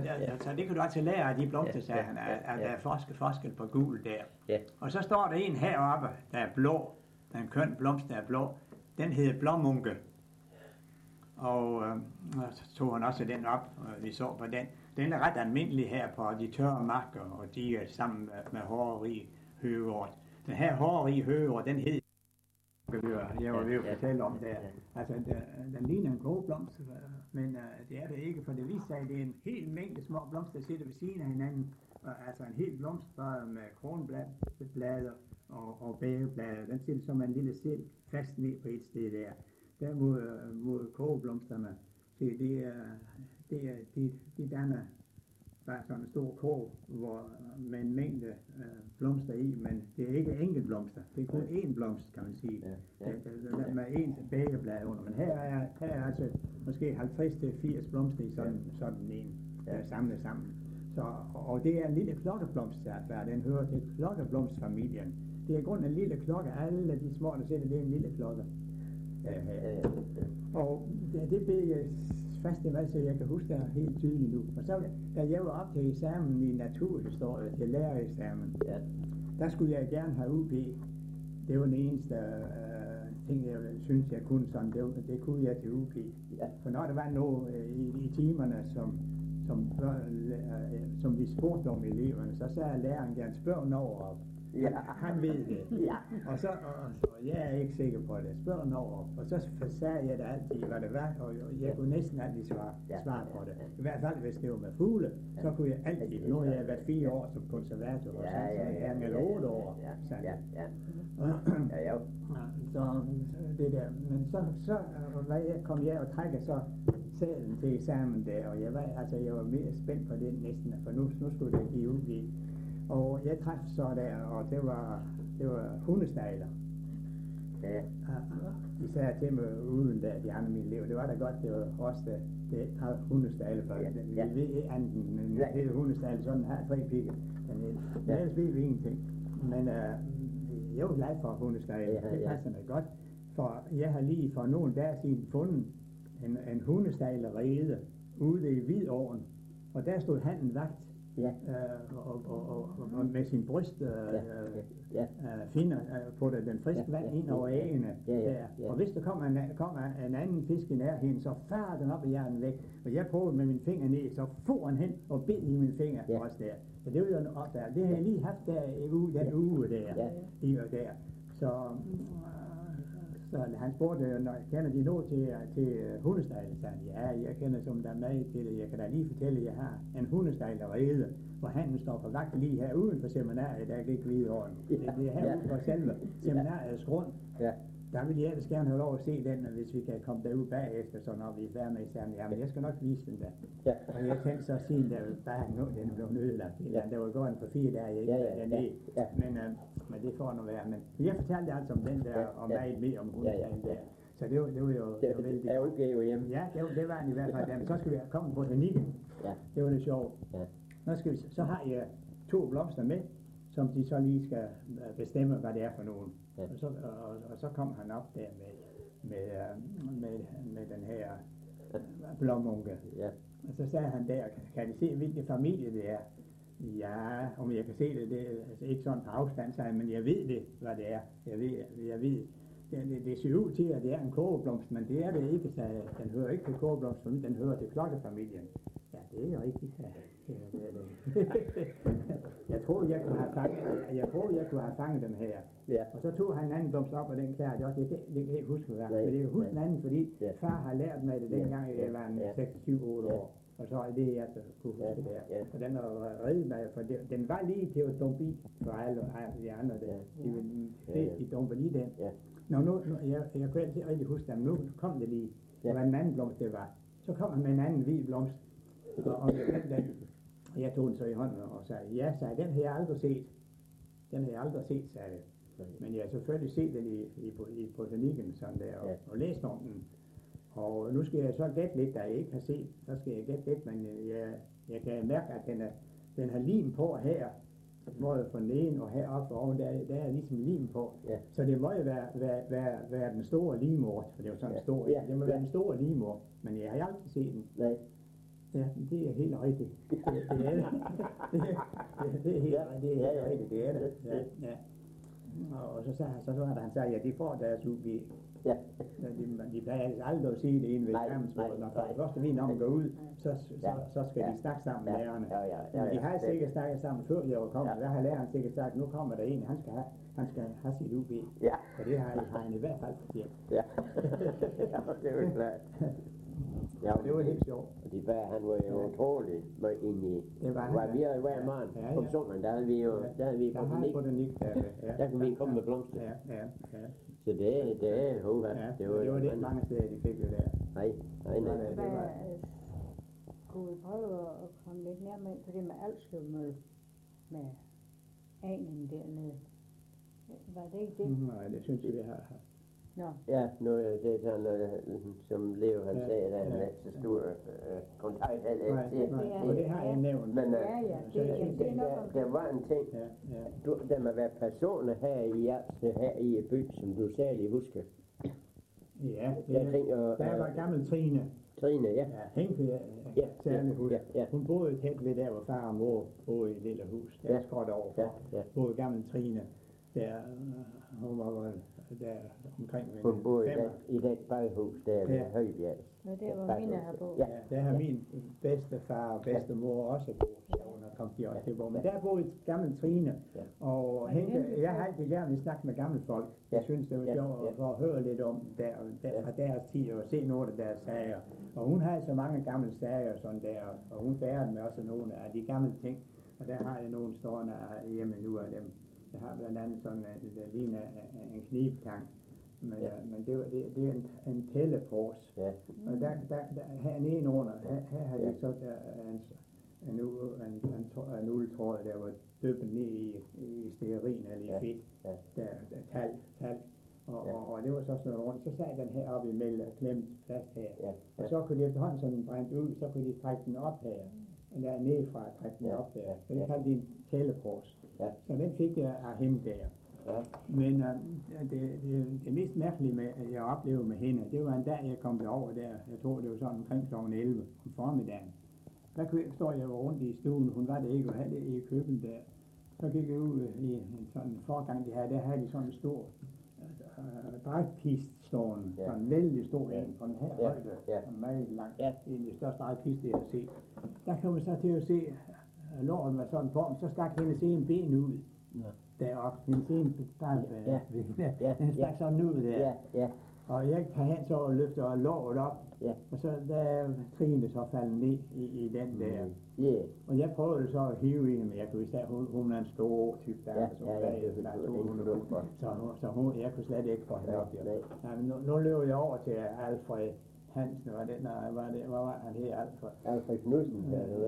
Så det kan du altså lære af de blomster, sagde han, at der er forskel på gul der. Og så står der en heroppe, der er blå, der er en køn blomst, der er blå, den hedder blåmunke. Og så tog han også den op, og vi så på den. Den er ret almindelig her på de tørre marker, og de er sammen med hårrig høgeort. Den her hårrig høgeort, den hed, jeg var ved at fortælle om der. Altså, den ligner en kogeblomst, men det er det ikke, for det viser sig, at det er en hel mængde små blomster, der sidder ved siden af hinanden. Altså en hel blomst bare med kronblade og bægeblade. Den sidder som en lille silk fast ned på et sted der. Derimod kogeblomsterne, de danner bare sådan en stor krog, med en mængde blomster i, men det er ikke enkelt blomster. Det er kun én blomst, kan man sige. Med én bægerblad under. Men her er altså måske 50-80 blomster i sådan en samlet sammen. Så, og det er en lille klokkeblomst, den hører til klokkeblomstfamilien. Det er grund af en lille klokke. Alle de små, der sætter, det er en lille klokke. Og det blev jeg fast i, så jeg kan huske det helt tydeligt nu. Og så, da jeg var op til eksamen i naturhistorie, til lærereksamen, der skulle jeg gerne have UP. Det var den eneste ting, jeg synes, jeg kunne sådan. Det kunne jeg til UP. For når der var noget i timerne, som vi spurgte om eleverne, så sagde læreren gerne, spørg Norge op. Han ved det. Og jeg er ikke sikker på det. Spørg Norge op. Og så sagde jeg det altid, hvad det var, og jeg kunne næsten altid svare på det. I hvert fald, hvis det var med fugle, så kunne jeg altid. Nu har jeg været 4 år som konservator, og så er jeg 8 år. Så det der. Men så kom jeg og trækker så sæden til eksamen der, og jeg var mere spændt på det næsten, for nu skulle det give ud. Og jeg træffede så der, og det var hundestejler. De sagde til mig uden der, de andre mine elever, det var da godt, det var os, der havde hundestejler for. Vi ved ikke andet end det hundestejler, sådan her 3 pigge. Men ellers ved vi ingenting. Men jeg var glad for hundestejler, det passer mig godt. For jeg har lige for nogle dage siden fundet en hundestejlerede ude i Hvidovren, og der stod han vagt. Og med sin bryst finder på den friske vand ind over æggene. Og hvis der kommer en anden fisk i nærheden, så farer den op i hjernen væk. Og jeg prøvede med min finger ned, så får han hen og bed i min finger også der. Så det var jo op der. Det har jeg lige haft der den uge der. Så han spurgte, kender de noget til hundestejler? Så han, jeg kender som der er med til det. Jeg kan da lige fortælle, at jeg har en hundestejlerede, hvor han står på vagt lige her uden for seminariet, der ligger Hvidovren. Det er herude på selve seminariets grund. Der vil jeg ellers gerne have lov at se den, hvis vi kan komme derud bagefter, så når vi er færdige med eksamen. Jamen, jeg skal nok vise den der. Og jeg tænkte så siden, der bare den blev nødlagt. Der var gået for 4 dage, ikke? Men det får nu være. Men jeg fortalte altså om den der, og meget mere om hundestejlen der. Så det var jo vældig. Det er okay hjemme. Ja, det var den i hvert fald. Men så skal vi komme på botanikken. Det var lidt sjovt. Så har jeg 2 blomster med, som de så lige skal bestemme, hvad det er for nogen. Og så kom han op der med den her blåmunke. Og så sagde han der, kan I se, hvilken familie det er? Ja, om jeg kan se det, det er altså ikke sådan på afstand, sagde, men jeg ved det, hvad det er. Jeg ved. Det ser ud til, at det er en kogeblomst, men det er det ikke, sagde jeg. Den hører ikke til kogeblomstfamilien, den hører til klokkefamilien. Ja, det er rigtigt, sagde jeg troede, jeg kunne have fanget dem her. Og så tog han en anden blomst op, og den klærede jeg også. Det kan jeg ikke huske, hvad. Men det er huske en anden, fordi far har lært mig det dengang, jeg var 6-7-8 år. Og så er det, jeg så kunne huske der. Og den har reddet mig, for den var lige til at dumpe i for alle de andre der. De dumper lige den. Nu, jeg kunne altid rigtig huske dem. Nu kom det lige. Det var en anden blomst, det var. Så kom han med en anden hvid blomst. Og jeg tog den så i hånden og sagde, ja, sagde, den har jeg aldrig set. Den har jeg aldrig set, sagde jeg. Men jeg har selvfølgelig set den i botanikken sådan der, og læst om den. Og nu skal jeg så gætte lidt, der jeg ikke har set. Så skal jeg gætte lidt, men jeg kan mærke, at den har lim på her. Både for den ene og heroppe og oven, der er ligesom lim på. Så det må jo være den store limort, for det er jo sådan en stor. Det må være den store limort, men jeg har aldrig set den. Ja, det er helt rigtigt. Det er det. Det er helt rigtigt, det er det. Ja. Og så sagde han, de får deres UG. De plejer aldrig at sige det inde ved eksamensbordet. Når første vin om at gå ud, så skal de snakke sammen med lærerne. Men de har sikkert snakket sammen før jeg var kommet. Der har læreren sikkert sagt, nu kommer der en, han skal have sit UG. Og det har han i hvert fald fortjent. Ja, det er jo klart. Ja, det var helt sjovt. Og de bær, han var jo utrolig inde i. Det var vi jo hver morgen på solen, der havde vi botanik. Der kunne vi komme med blomster. Så det er det var det mange steder, de fik jo der. Nej. Skulle vi prøve at komme lidt nærmere ind på det med Alslev med anen dernede? Var det ikke det? Nej, det synes jeg, vi har. Nå, Ja, nu er det sådan noget, som Leo han sagde, der er en så stor kontakt. Nej, det har jeg nævnt. Men det er nok der var en ting, der må være personer her i Alslev, her i byen, som du særlig husker. Ja, Der var gammel Trine. Trine, ja. Henke, særlig hus. Hun boede tæt ved der, hvor far og mor boede i et lille hus. Der skråt overfor. Boede gammel Trine. Der, hun var der omkring. Hun boede i det bagehus der ved Højbjerg. og det var mine her på. Ja, der har min bedstefar og bedstemor også boet, så hun har kommet de også til at bo. Men der boede gammel Trine, og Henke, jeg har altid gerne vil snakke med gamle folk. Jeg synes, det var sjovt at høre lidt om fra deres tid og se nogle af deres sager. Og hun har så mange gamle sager sådan der, og hun bærer med også nogle af de gamle ting. Og der har jeg nogle stående hjemme nu af dem. Jeg har blandt andet sådan, der ligner en knibtang. Men det er en tællepors. Ja. Og der her nedenunder, her har de så en uldtråd, der var dyppet ned i stearin eller i fedt. Der tal. Og det var så sådan rundt. Så sad den her oppe imellem og klemte fast her. Og så kunne de efterhånden sådan brændt ud, så kunne de trække den op her. Der nedefra trække den op der. Så det kaldte de en tællepors. Så den fik jeg af hende der. Men det mest mærkelige, jeg oplevede med hende, det var en dag, jeg kom derover der. Jeg tror, det var sådan omkring kl. 11 om formiddagen. Der står jeg rundt i stuen, hun var der ikke, og havde det i køkkenet der. Så gik jeg ud i en sådan forgang, der havde de sådan en stor drejkist stående. Sådan en vældig stor en, på den her højde, sådan meget lang. En af de største drejkist, jeg har set. Der kan man så til at se, at låret var sådan form, så stak hendes ene ben ud. Deroppe, hendes ene ben, den stak sådan ud der. Og jeg kan hen så og løfter låret op, og så der er Trine så faldet ned i den der. Og jeg prøvede så at hive i hende, men jeg kunne især, hun er en stor type der, så jeg kunne slet ikke få hende op. Nu løber jeg over til Alfred Hansen, hvad var han her, Alfred? Alfred Knudsen,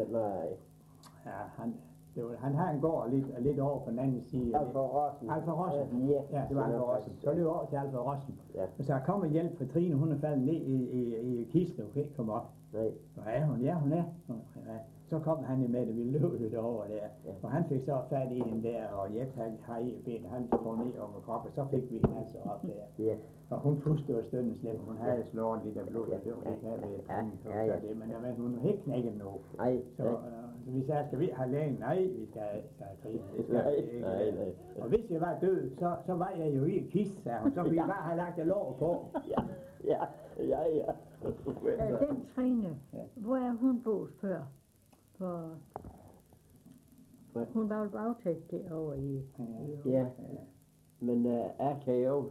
han har en gård lidt over på den anden side. Alfred Rossen. Alfred Rossen. Ja, det var Alfred Rossen. Så løb jeg over til Alfred Rossen. Og så kommer hjælp fra Trine, hun er faldet ned i kisten, og kan ikke komme op. Så er hun er. Så kom han med det, vi løb det over der. Og han fik så fat i den der, og jeg har i ben, han kom ned over kroppen, og så fik vi den altså op der. Og hun pustede og støttede slet, hun havde slået lidt af blod, det var ikke af det, men hun havde ikke knækket noget. Så vi sagde, skal vi have lægen? Nej, vi skal Trine, det skal vi ikke. Og hvis jeg var død, så var jeg jo i en kiste, sagde hun, så ville jeg bare have lagt et lår på. Ja. Den Trine, hvor er hun boet før? Hun var jo bagtægt derovre i... Ja. Men jeg kan jo...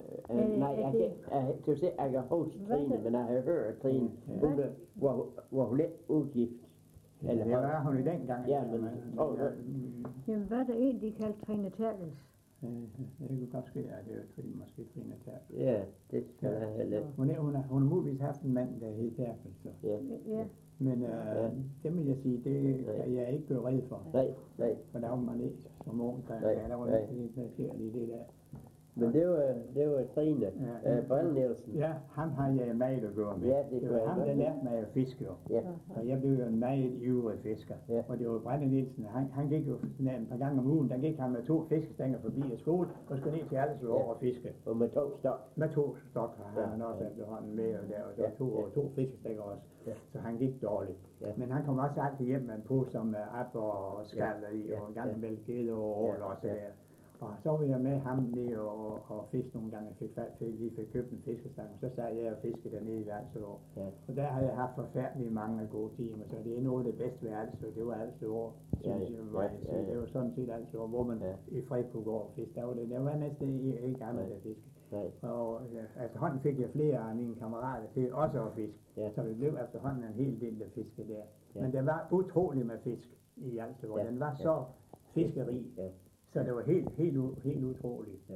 jeg kan huske Trine, men jeg har hørt Trine, hvor hun er udgift. Eller det var hun i den gang. Jamen, hvad er det en, de kaldte Trine Terkels? Det kunne godt ske, at det var måske Trine Terkels. Ja, det skal jeg have lidt. Hun har muligvis haft en mand, der hed Terkels. Ja. Men det vil jeg sige, det kan jeg ikke gøre red for. Nej. For der var man ikke som ung, der var det der. Men det var Trine Brønd Nielsen. Ja, ham har jeg meget at gøre med. Ja, det var ham, der lærte mig at fiske. Og jeg blev jo en meget ivrig fisker. Og det var Brønd Nielsen, han gik jo et par gange om ugen, der gik han med 2 fiskestænger forbi skole, og skulle ned til Alslev over og fiske. Og med 2 stok. Med 2 stok har han også efterhånden med, og så 2 fiskestænger også. Så han gik dårligt. Men han kom også altid hjem med en pose med apper og skaller i, og en gang med gede og ål og så der. Og så var jeg med ham ned og fiske nogle gange. Jeg fik købt en fiskestang, og så sad jeg og fiskede dernede i Alslev. Og der har jeg haft forfærdelige mange gode timer, så det er noget af det bedste ved Alslev. Det var Alslev, synes jeg. Det var sådan set Alslev, hvor man i fred kunne gå og fiske. Der var næsten ikke andet at fiske. Og efterhånden fik jeg flere af mine kammerater til også at fiske. Så det blev efterhånden en hel del af fiske der. Men det var utroligt med fisk i Alslev. Den var så fiskerig. Så det var helt utroligt.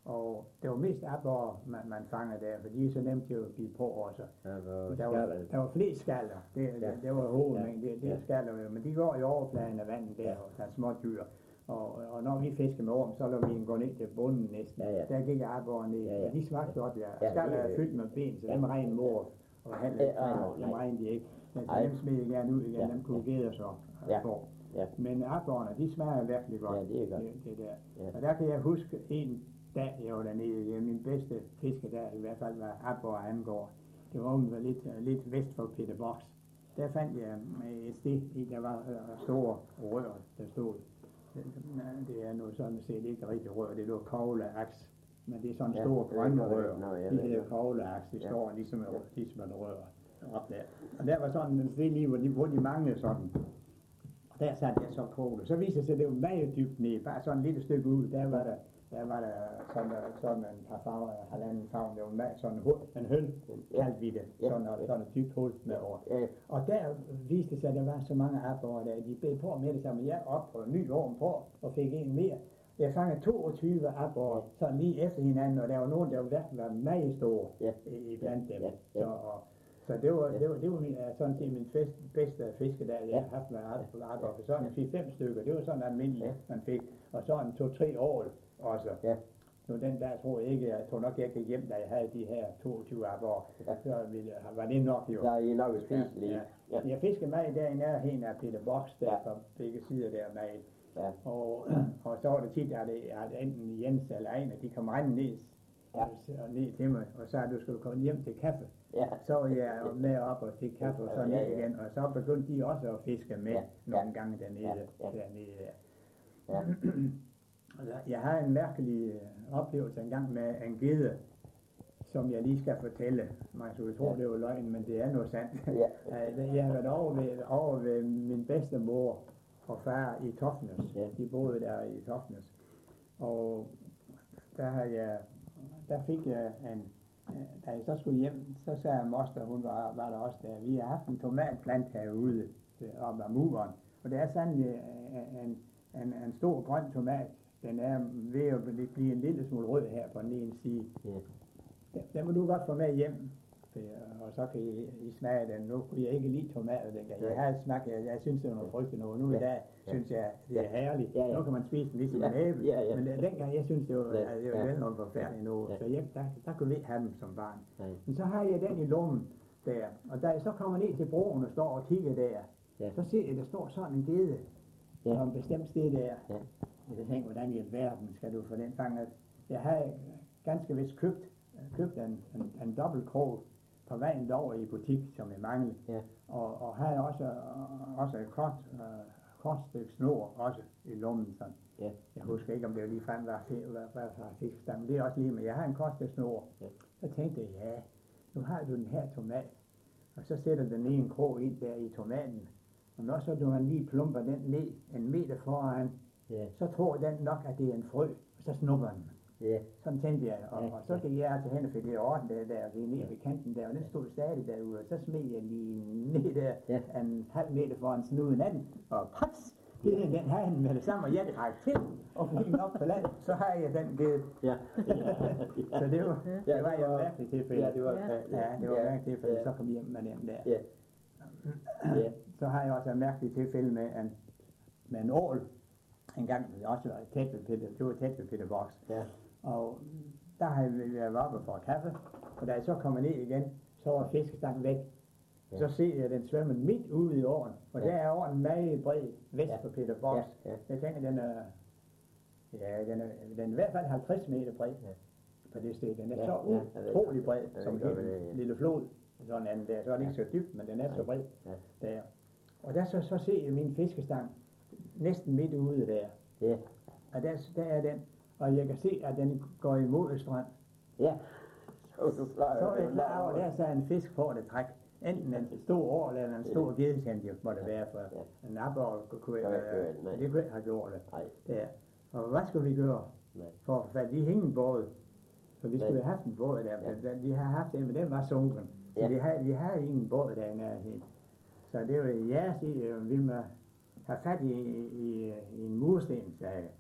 Og det var mest aborre, man fangede der, for de er så nemt til at blive på også. Der var flere skaller, det var hovedmængden, det er skaller, men de går i overfladen af vandet der, og der er små dyr. Og når vi fisker med orm, så lader vi gå ned til bunden næsten. Der gik aborre ned, de smagte godt, Skaller er fyldt med ben, så dem regner mor og handler, dem regner de ikke. Men dem smed jeg gerne ud igen, dem kunne gæde så på. Men aborrene, de smager virkelig godt. Ja, det er godt. Det der. Og der kan jeg huske en dag, jeg var dernede. Det er min bedste fiskedag, i hvert fald hvad aborre angår. Det var lidt vest for Peter Box. Der fandt jeg et sted, der var store rør, der stod. Det er noget sådan, at se ikke rigtig rør, det er noget kogleaks. Men det er sådan store grønne rør. De hedder kogleaks, de står ligesom et rør op der. Og der var sådan en sted lige, hvor de manglede sådan. Der satte jeg så på det. Så viste det sig, at det var meget dybt ned, bare sådan et lille stykke ud. Der var der sådan en par farver, halvanden farve, det var meget sådan en høl, kaldte vi det, sådan et dybt hul med over. Og der viste det sig, at der var så mange aborrer der, de bed på med det samme. Jeg op og ny orm på, og fik en mere. Jeg fangede 22 aborrer, sådan lige efter hinanden, og der var nogen, der var meget store i blandt dem. Så det var sådan set min bedste fiskedag, jeg har haft med aborrer. For sådan 4-5 stykker, det var sådan almindeligt, man fik. Og så en 2-3 år også. Så den der tror jeg nok jeg gik hjem, da jeg havde de her 22 aborrer. Så var det nok jo. Ja, I er nok spiselige. Jeg fiskede meget der i nærheden af Peter Box, der på begge sider der med. Og så var det tit, at enten Jens eller Ejner, de kom rendende ned til mig, og sagde, at du skulle komme hjem til kaffe. Så var jeg med op og fik kaffe og så ned igen, og så begyndte de også at fiske med nogle gange dernede. Jeg har en mærkelig oplevelse engang med en gede, som jeg lige skal fortælle. Man skulle tro, det var løgn, men det er noget sandt. Jeg har været over ved min bedstemor og far i Tofnes. De boede der i Tofnes. Og der fik jeg da jeg så skulle hjem, så sagde moster, hun var der også der. Vi har haft en tomatplant herude oppe ad muren. Og det er sandelig en stor grøn tomat. Den er ved at blive en lille smule rød her på den ene side. Den må du godt få med hjem, og så kan I smage den. Nu kunne jeg ikke lide tomater dengang. Jeg havde smagt, jeg synes det var noget frygteligt noget. Nu i dag synes jeg, det er herligt. Nu kan man spise den ligesom en æble. Men dengang, jeg synes det var noget forfærdeligt noget. Så der kunne vi ikke have dem som barn. Men så har jeg den i lommen der. Og da jeg så kommer ned til broen og står og kigger der, så ser jeg, der står sådan en gede på en bestemt sted der. Jeg tænkte, hvordan i alverden skal du få den fanget? Jeg havde ganske vist købt en dobbeltkrog på vejen derover i butik, som jeg manglede. Og havde også et kort stykke snor også i lommen. Sådan. Jeg husker ikke, om det var lige frem, hvad fiskestang, men det er også lige, men jeg har en kort stykke snor. Så tænkte jeg, nu har du den her tomat, og så sætter den ene krog ind der i tomaten. Og når så du lige plumper den ned en meter foran, så tror den nok, at det er en frø, og så snupper den. Sådan tænkte jeg, og så gik jeg altså hen og fik det orden der nede ved kanten der, og den stod stadig derude, og så smed jeg lige ned der en halv meter foran snuden af den, og pats! Den havde han med det samme, og jeg trak til, og fik den op på land, så har jeg den givet. Så det var jo mærkeligt tilfælde. Det var mærkeligt tilfælde, så kom jeg hjem med den der. Så har jeg også et mærkeligt tilfælde med en ål. En gang også tæt ved Peter Box. Og der har jeg været oppe for kaffe, og da jeg så kommer ned igen, så var fiskestangen væk. Så ser jeg den svømme midt ude i åen, og der er åen meget bred vest for Peter Box. Jeg tænker, den er i hvert fald 50 meter bred på det sted. Den er så utrolig bred, som en lille flod. Sådan anden der. Så er det ikke så dybt, men den er så bred der. Og der så ser jeg min fiskestang næsten midt ude der. Og der er den, og jeg kan se, at den går imod strøm. Så er jeg klar over, der så er en fisk på det træk. Enten en stor ål eller en stor gedetjent, må det være, for en aborre kunne det kunne ikke have gjort det. Og hvad skulle vi gøre? For de hængte båd, så vi skulle have haft en båd der. De har haft den, men den var sunken. Så de havde ingen båd der i nærheden. Så det var jeres vi må have fat i en mursten, sagde jeg.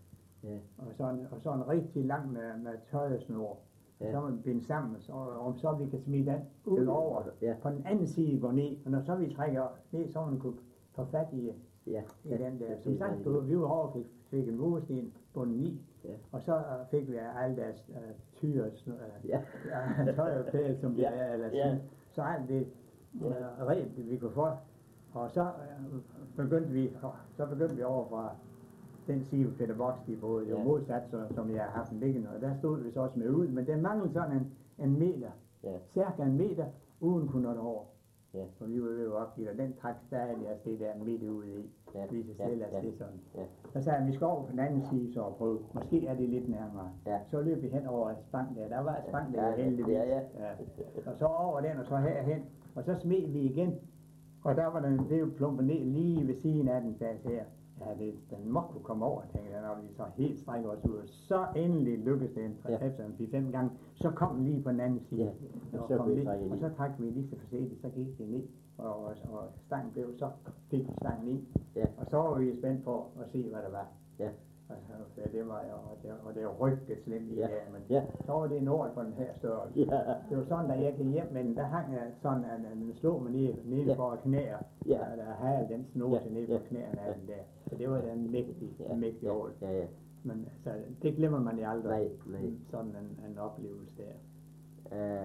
Ja. Og sådan rigtig lang med tøjesnor. Ja. Så man binder sammen, og så vi kan smide den ud over. Ja. På den anden side går ned, og når så vi trækker ned, så man kunne få fat i den der. Som sagt, vi var over fik en mursten bundet i, og så fik vi alle deres tyres tøj og pæl, som vi eller sådan. Så alt det rent, vi kunne få. Og så begyndte vi over fra den side, Peter Vox, de boede jo modsat, som jeg har haft den liggende, og der stod vi så også med ud, men den manglede sådan en meter, cirka en meter, uden kunne nå det over. Ja. Så vi var ved at opgive, og den trak stadig afsted der midt ude i, lige så stille afsted sådan. Så sagde jeg, vi skal over på den anden side så og prøve, måske er det lidt nærmere. Så løb vi hen over Spang der var et Spang der heldigvis. Og så over den, og så herhen, og så smed vi igen, og der var det jo plumpet ned lige ved siden af den plads her. Ja, den må kunne komme over, tænkte jeg, når vi så helt strækker os ud. Så endelig lykkedes det efter en 4-5 gange. Så kom den lige på den anden side. Og så trak vi lige så forsigtigt, så gik det ned. Og stangen blev så, fik vi stangen i. Og så var vi spændt på at se, hvad der var. Altså, det var og det rykket slemt i der, men så var det nord for den her størrelse. Det var sådan, da jeg gik hjem, men der hang jeg sådan, at den slog mig nede for knæer. Der havde den snor til nede på knæerne af den der. Så det var en mægtig hål. Men altså, det glemmer man jo aldrig. Nej. Sådan en oplevelse der.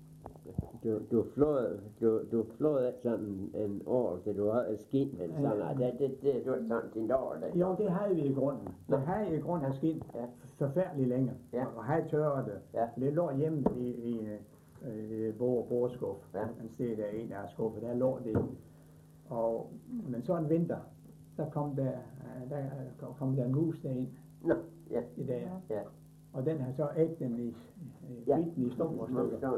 Du flåede ikke sådan en år, så du havde skin, eller sådan noget. Det var sådan din år. Jo, det havde vi i grunden. Det havde i grunden skin forfærdeligt længe. Og havde tørret det. Det lå hjemme i bordskuff. En sted der en af skuffer, der lå det. Men så en vinter, der kom der en mus derind. I dag. Og den har så ægt den i fitten i store stykker.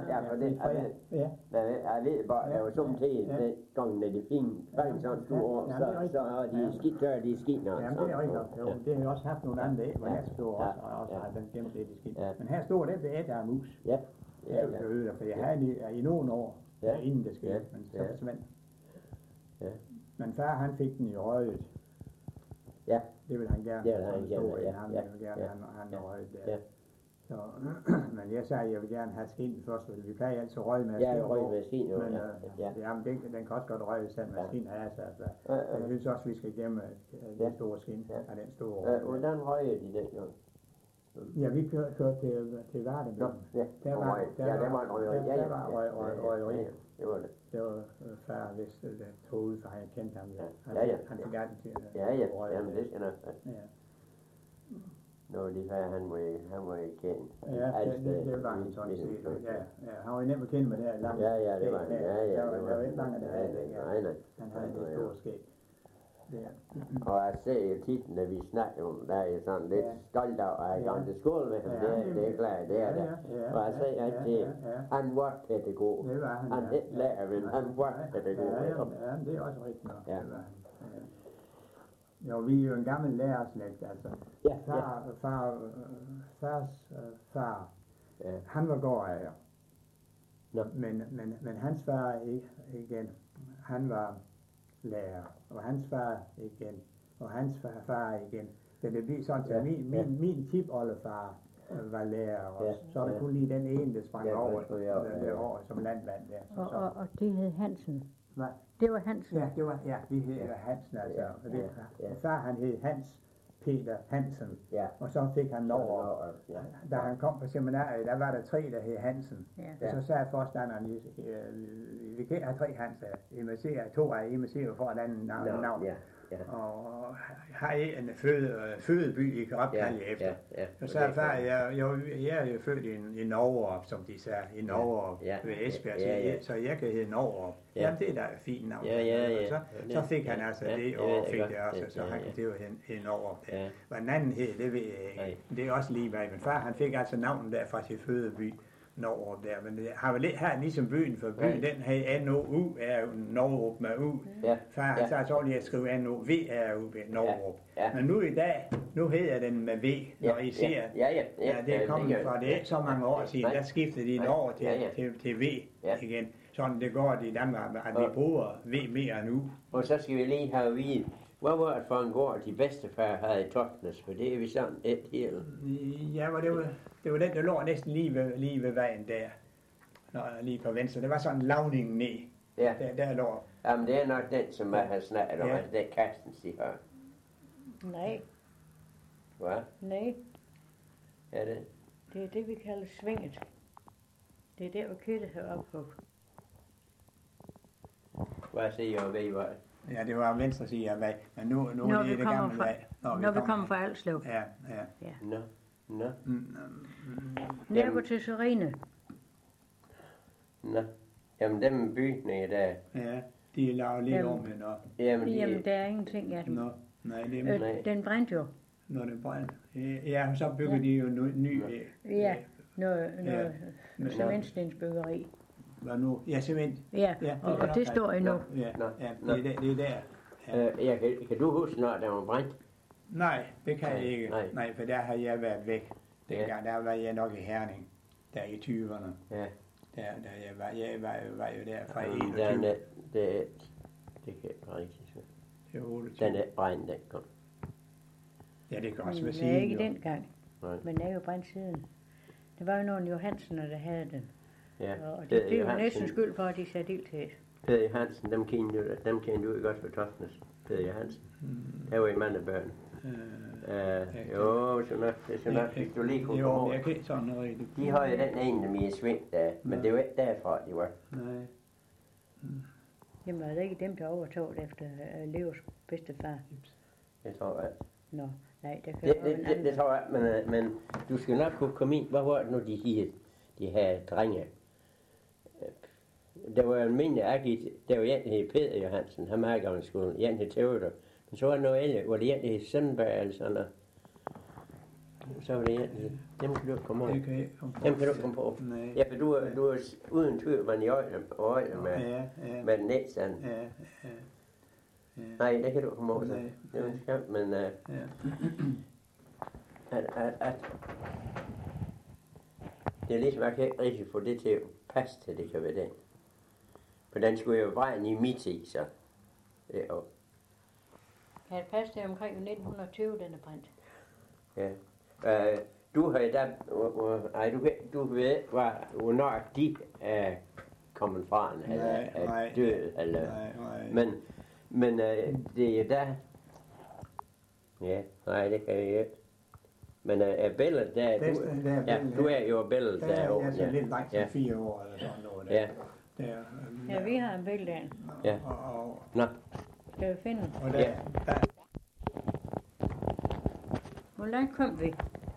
Jeg ved bare, at der var sådan til, den gang, når de fik sådan store år, så har de skidt tør, de skidt. Jamen, det er rigtigt. Jo, det har jeg også haft nogle andre af, hvor jeg stod også har den gemt lidt i skidt. Men her stod den ved et af mus. For jeg havde det i nogle år, inden det skete, men så forsvandt. Men far, han fik den i røget. Det vil han gerne. Han vil gerne have røget der. Så, men jeg sagde, at jeg vil gerne have skin først, fordi vi plejer altid røge med skin. Men jamen, den kan også godt røge selv med skin af sig. Jeg synes også, vi skal gemme den store skin af den store røg. Hvordan røger de den jo? Ja, vi kørte til Vardenbyen. Der var røgeri. Det var far, hvis det tog ud, for han kendte ham. Han fik altid til at røge. Jamen det skal nok. Nå, det her, han må ikke kende. Det var han sådan set. Han var jo nemt at kende med det her langt. Det var han. Der var ikke mange, der havde det. Han havde det store skæg. Og jeg ser jo tit, når vi snakker om, der er jeg sådan lidt stolt af, at jeg gik til skole med ham. Det er klart, det er det. Og jeg siger altid, han var pædagog. Han hed lærer, men han var pædagog. Ja, det er også rigtigt nok. Jo, vi er jo en gammel lærerslægt, altså. Fars far, han var gårdejer. Men hans far igen, han var lærer, og hans far igen, og hans far igen. Så det blev sådan, at min tipoldefar var lærer også. Så er der kun lige den ene, der sprang over som landmand der. Og det hed Hansen. Nej. Det var Hansen? Ja, det hed Hansen altså. Far han hed Hans Peter Hansen, og så fik han lov da han kom på seminariet, der var der 3, der hed Hansen. Og så sagde forstanderen, vi kan have 3 Hanser, I må se, 2 af I må se, for et andet navn. Og har I en fødeby, I kan opkalde jer efter. Så sagde far, jeg er jo født i Norge, som de sagde, i Norge ved Esbjerg, så jeg kan hedde Norge. Jamen det er da et fint navn. Så fik han altså det, og fik det også, så han kan det jo hedde Norge. Hvad den anden hed, det ved jeg ikke. Det er også lige meget, men far han fik altså navnet der fra sin fødeby. Norge der, men det har vel lidt her ligesom byen, for byen den havde N-O-U, er jo Norge med U. Far han sagde så lige at skrive N-O-V, er jo Norge. Men nu i dag, nu hedder den med V, når I ser, det er kommet fra det ikke så mange år siden, der skiftede de Norge til V igen. Sådan det går i Danmark, at vi bruger V mere end U. Og så skal vi lige have at vide, Hvad var det for en gård, de bedstefar havde i Totnes? For det er vi sådan et helt... Ja, det var den, der lå næsten lige ved vejen der. Nå, lige på venstre. Det var sådan en lavning ned. Ja. Der lå. Jamen, det er nok den, som jeg har snakket om, altså den Karsten siger. Nej, Hvad? nej. Er det? Det er det, vi kalder svinget. Det er der, hvor kødet heroppe på. Hvad siger jeg ved, hvad? Ja, det var venstre side af vej. Men nu er Når det vi det kommer gamle fra- vej. Når vi kommer fra Alslev. Ja. Nå, nå, Nærmere til Serene. nå. Jamen, dem bygninger der... Ja, de er lavet lidt Jamen. om hende. Jamen, Jamen, der er ingenting af dem. Nå, nej, det er Nej. Den brændte jo. når det brænder. Ja, så bygger de jo ny. Ja, noget Nå. cementstensbyggeri. Hvad nu? Ja, cement. Ja, Ja, og er nok det står endnu. Ja, Nå. det er der. Ja. Kan du huske, når der var brændt? Nej, det kan jeg ikke. Nej. Nej, for der har jeg været væk. Dengang, der var jeg nok i Herning. Der i 20'erne. Ja. Der var jo der fra Jamen, 21. den er, det kan jeg ikke rigtig sige. Det er 28. Den er brændt, den kom. Ja, det kan også være Men siden. ikke jo. dengang. Nej. Men den er jo brændt siden. Det var jo nogle Johansener, der havde den. Ja. Og det Peder blev jo Johansen- næsten skyld for, at de satte ild til det. Peder Johansen, dem kendte du jo godt ved Tofnes. Peder Johansen. Der var i mandebørn. Jo, så nok, det er så nok, hvis du lige kunne komme Jo, over. jeg kan ikke sådan noget rigtigt. De har jo den ene med i sving der, men det var ikke derfra, de var. Nej. Jamen, var det ikke dem, der overtog det efter Leos bedstefar? Det tror jeg. Nå, nej, der kan Det, jo en det, anden. det tror jeg, men du skal nok kunne komme ind. Hvad var det nu, de her drenge? Der var en mindre agit, der var en, der hed Peder Johansen, han var i gamle skolen, en hed Theodor. Men så var der noget ældre, hvor det en, der hed Sønderberg eller sådan noget. Så var det en, dem kan du ikke komme over. Det kan jeg ikke komme på. Dem kan du ikke komme på. Nej. Ja, for du er uden tvivl, man i øjne med, Ja. med den næsten. Ja. Nej, det kan du ikke komme over. Nej. Det er en skam, men Ja. at det er ligesom, at jeg kan ikke rigtig få det til at passe til, det kan være den. For den skulle jo brænde i midt i, så. Det er jo, Kan det passe det omkring 1920, den er brændt? ja. Du har da, du ved, hvornår de er kommet fra, eller er døde, eller. Nej. Men det er da, ja, nej, det kan jeg ikke. Men er billedet der, du er jo billedet Der derovre. er jeg så lidt langt til Ja. 4 år eller sådan noget. Ja. Ja, vi har en billede af den. Ja. Og Nå, Skal vi finde den? der, Ja. Hvor langt kom vi?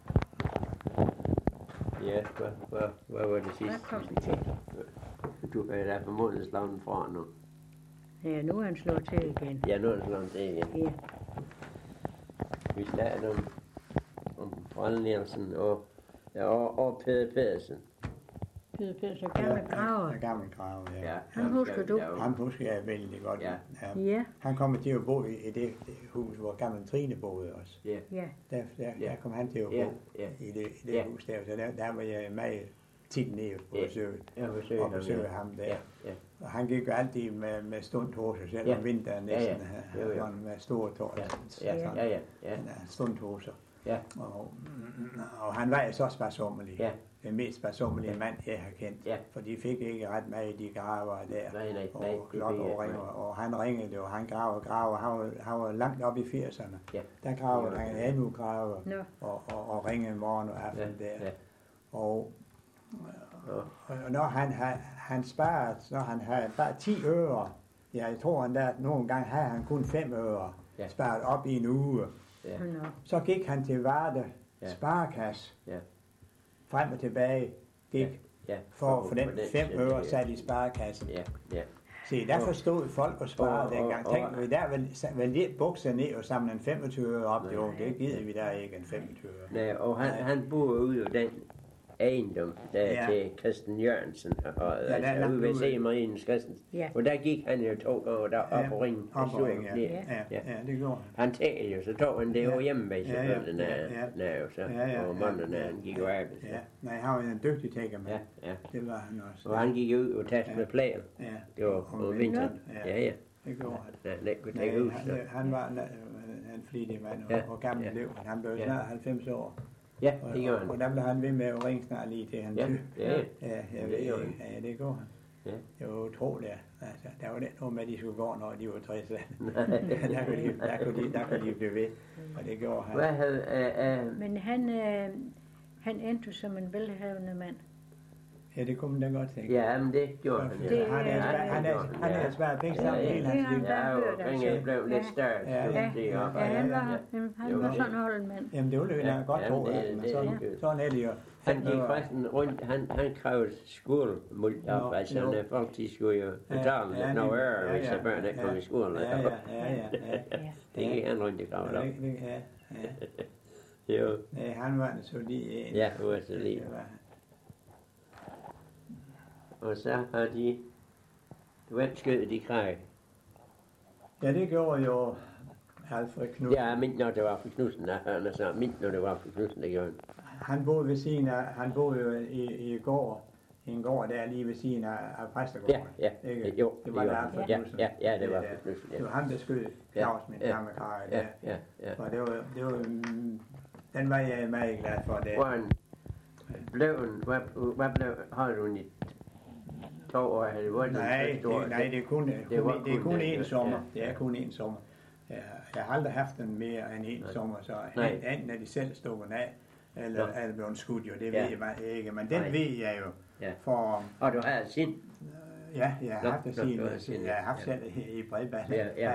ja, hvad var det Hvad sidste? kom vi til? Du er da formodentlig slået den fra nu. Ja, nu er han slået til igen. Ja, nu er den slået til igen. Ja, Vi snakkede om Brønd Nielsen og Peder Pedersen. Peter Pedersen, gamle graver. Ja, gammel graver, ja. Han husker du? Han husker jeg vældig godt. Ja. Ja, Han kom til at bo i det hus, hvor gammel Trine boede også. Ja, ja. Der kom han til at bo Ja. i det Ja. hus der. Så der var jeg med tit nede på besøg. jeg besøgte Og besøgte ham der. Ja, ja. Og han gik jo altid med stundt hos selv Ja. om vinteren Ja, ja. næsten. Jo, jo. Sådan med store tår. Ja. Stundt hos Ja. Og han var jo så sparsommelig. Ja. Den mest sparsommelige mand, jeg har kendt. Ja. For de fik ikke ret meget i de graver der. Nej, Og det klokker ved jeg og ringer. Og han ringede jo, han graver. Han var langt op i 80'erne. Ja. Der graver han endnu graver. Nå. Og ringede morgen og aften der. Ja. Og når han sparede, når han havde bare 10 øre, ja, jeg tror endda, at nogle gange havde han kun 5 øre, Ja. sparet op i en uge. Ja. Nå. Så gik han til Varde Ja. Sparekasse, Ja. frem og tilbage, gik Ja. for den 5 øre sat i sparekassen. Ja, ja. Se, der forstod folk at spare dengang. Tænk, vi der vil lidt bukser ned og samle en 25 øre op. Jo, det gider vi der ikke, en 25 øre. Nej, og han boede ude af den ejendom, der til Christian Jørgensen, og altså ude ved C. Mariens Christensen. Ja. Og der gik han jo 2 gange der op og ringe. Op og ringe, Ja. ja, det gjorde han. Han talte jo, så tog han det jo hjemme med Ja, selvfølgelig, ja. når jo så, og månederne han gik jo arbejde. Ja, nej, han var en dygtig tækkermand. Ja, ja. Det var han også. Og han gik ud og talte med plager. Ja. Det var om vinteren. Ja, ja. Det går han. Han ikke kunne tænke ud. Han var en flittig mand og gammel liv. Han blev snart 90 år. Ja, det gjorde han. Og der blev han ved med at ringe snart lige til han. Ja, det går han. Ja. Det var utroligt. Altså, der var det noget med, at de skulle gå, når de var 60. der kunne de blive ved, og det gjorde han. Hvad havde... Men han endte som en velhavende mand. Ja, det kunne man da godt tænke. Ja, men det gjorde han. Han havde sparet penge sammen hele hans liv. Ja, og penge blev lidt større. Han var sådan en holden mand. Jamen, det ville jeg godt tro. Sådan er det jo. Han gik faktisk rundt, han krævede skolemuld op, altså folk de skulle jo betale lidt noget øre, hvis børn ikke kom i skolen. Det gik han rundt og krævede op. Jo. Han var en solid en. Ja, han var solid. Og så har de... Hvem skød de Krag? Ja, det gjorde jo Alfred Knudsen. Ja, mint når det var for Knudsen, han så mint når det var for Knudsen, det gjorde han. Han boede ved siden af, han boede jo i en gård der lige ved siden af præstegården. Ja, jo. Det var der Alfred Knudsen. Ja, det var for Knudsen. Det var ham, der skød Claus, min gamle Krag. Ja. Og det var den var jeg meget glad for det. Hvor han hvad blev, har du en 2 år, eller hvor nej, det er kun én sommer. Det er kun én sommer. Jeg har aldrig haft den mere end én sommer, så enten er de selv stukket af, eller er det blevet skudt jo, det ved jeg ikke, men den ved jeg jo. For, og du har sin? Ja, jeg har haft det siden. Jeg har haft selv i Bredbanen.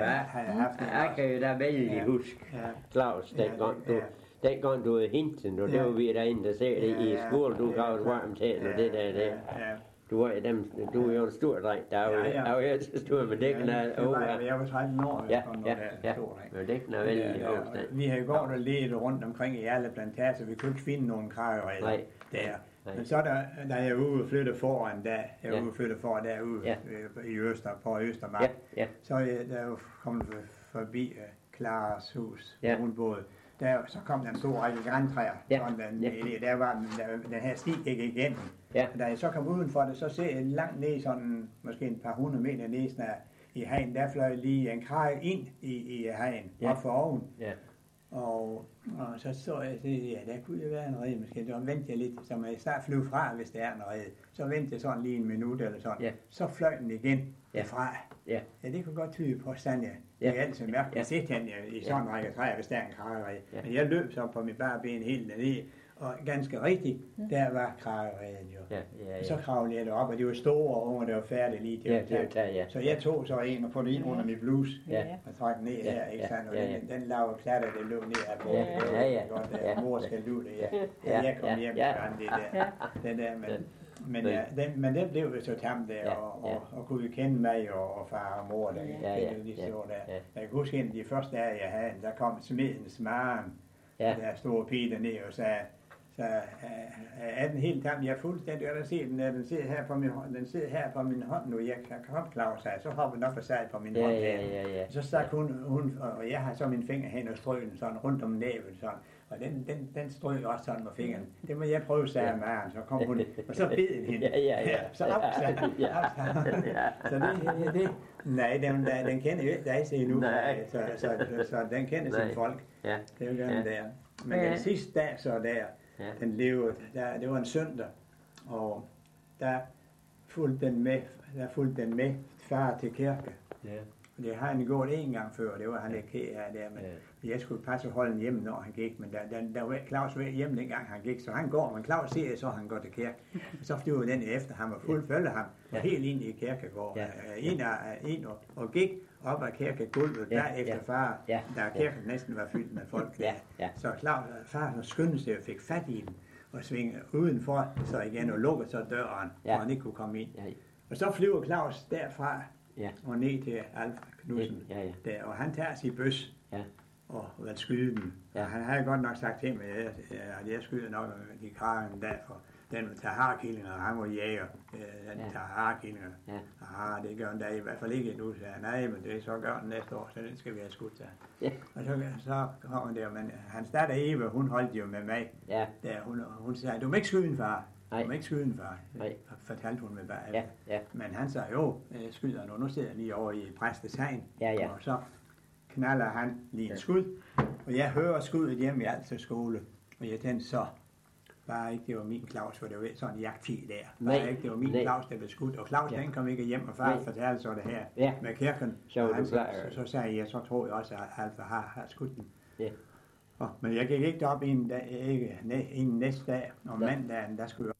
Jeg kan jo da vældig huske, Claus, dengang du var hinten, og det var vi derinde, der ser det i skole, du gav et varmt til, og det der. Du er jo en stor dreng, der er jo helt så stor med dækken af jeg var 13 år, ja, med dækken af vældig overstand. Vi havde gået og ledet rundt omkring i alle plantager, vi kunne ikke finde nogen kragereder der. Men så da jeg var ude og flytte foran derude i Østermark, så der kom forbi Klares hus, hun boede. Så kom der en stor række grantræer. Der var den her sti gik igennem. Da jeg så kom udenfor det, så ser jeg langt ned, sådan måske et par 100 meter ned i hegn, der fløj lige en krage ind i hegn, op for oven. Og så jeg, der kunne jo være en rede måske. Så ventede jeg lidt, så jeg snart flyve fra, hvis det er en rede. Så ventede jeg sådan lige en minut eller sådan. Så fløj den igen fra. Ja, det kunne godt tyde på stand, det er altid mærkeligt at se den i sådan en række træer, hvis der er en kragerede. Men jeg løb så på mit bare ben helt dernede, og ganske rigtigt, der var kragereden jo. Så kravlede jeg det op, og de var store, og unger, der var færdige lige til at tage. Så jeg tog så en og puttede en under mit bluse, og trak den ned her, ikke sandt? Og den lavede klatter, det lå ned af bordet. Mor skal du det, jeg kom hjem det der. Men den blev jo så tamt der, og kunne kende mig og far og mor der. Jeg kan huske en af de første dage, jeg havde, der kom smedens Maren, der store pige dernede og sagde, så er den helt tamt, jeg er fuldstændig, og den sidder her på min hånd, nu, jeg kan komme Claus af, så hopper den op og sagde på min hånd her. Så stak hun, og jeg har så min finger hen og strøg den sådan rundt om næven sådan. Og den strøg også sådan med fingeren. Det må jeg prøve, sagde Maren. Så kom hun, og så bed den hende. Så op, så det, nej, den kender jo ikke dig til endnu. Så den kender sin folk. Det er jo den der. Men den sidste dag så den levede, det var en søndag, og der fulgte den med far til kirke. Det har han gjort en gang før, det var han ikke ked af der, men jeg skulle passe og holde hjemme, når han gik, men der var Claus var hjemme dengang han gik, så han går, men Claus ser så han går til kirke, og så flyver den efter ham og følge ham, og helt ind i kirkegården, ind og gik op ad kirkegulvet, der efter far, da kirken næsten var fyldt med folk der, så Claus, far skyndte sig og fik fat i den, og svingede udenfor, så igen og lukkede så døren, hvor han ikke kunne komme ind, og så flyver Claus derfra, og ned til Alfred Knudsen der, og han tager sin bøs og vil skyde den. Og han havde godt nok sagt til mig, at jeg skyder nok de kragen der, for den vil tage harkillinger, og han var jæger, den tager harkillinger. Det gør den da i hvert fald ikke endnu, så nej, men det så gør den næste år, så den skal vi have skudt til. Og så kommer der, men hans datter Eva, hun holdt jo med mig, der, hun sagde, du må ikke skyde en far. Du må ikke skyde den, far. Nej. Fortalte hun med bare. Ja, ja. Men han sagde, jo, jeg skyder nu. Nu sidder jeg lige over i præstets hegn. Ja, ja. Og så knaller han lige en skud. Og jeg hører skuddet hjemme i Alter skole. Og jeg tænkte så, bare ikke det var min Claus, for det var sådan en jagttid der. Bare Nej, ikke det var min nej. Claus, der blev skudt. Og Claus, han kom ikke hjem, og far Nej. fortalte så det her Ja. med kirken. Så var Og han du klar, så sagde jeg, så tror jeg også, at Alfa har skudt den. Ja. Men jeg gik ikke derop en næste dag, og mandagen, der skulle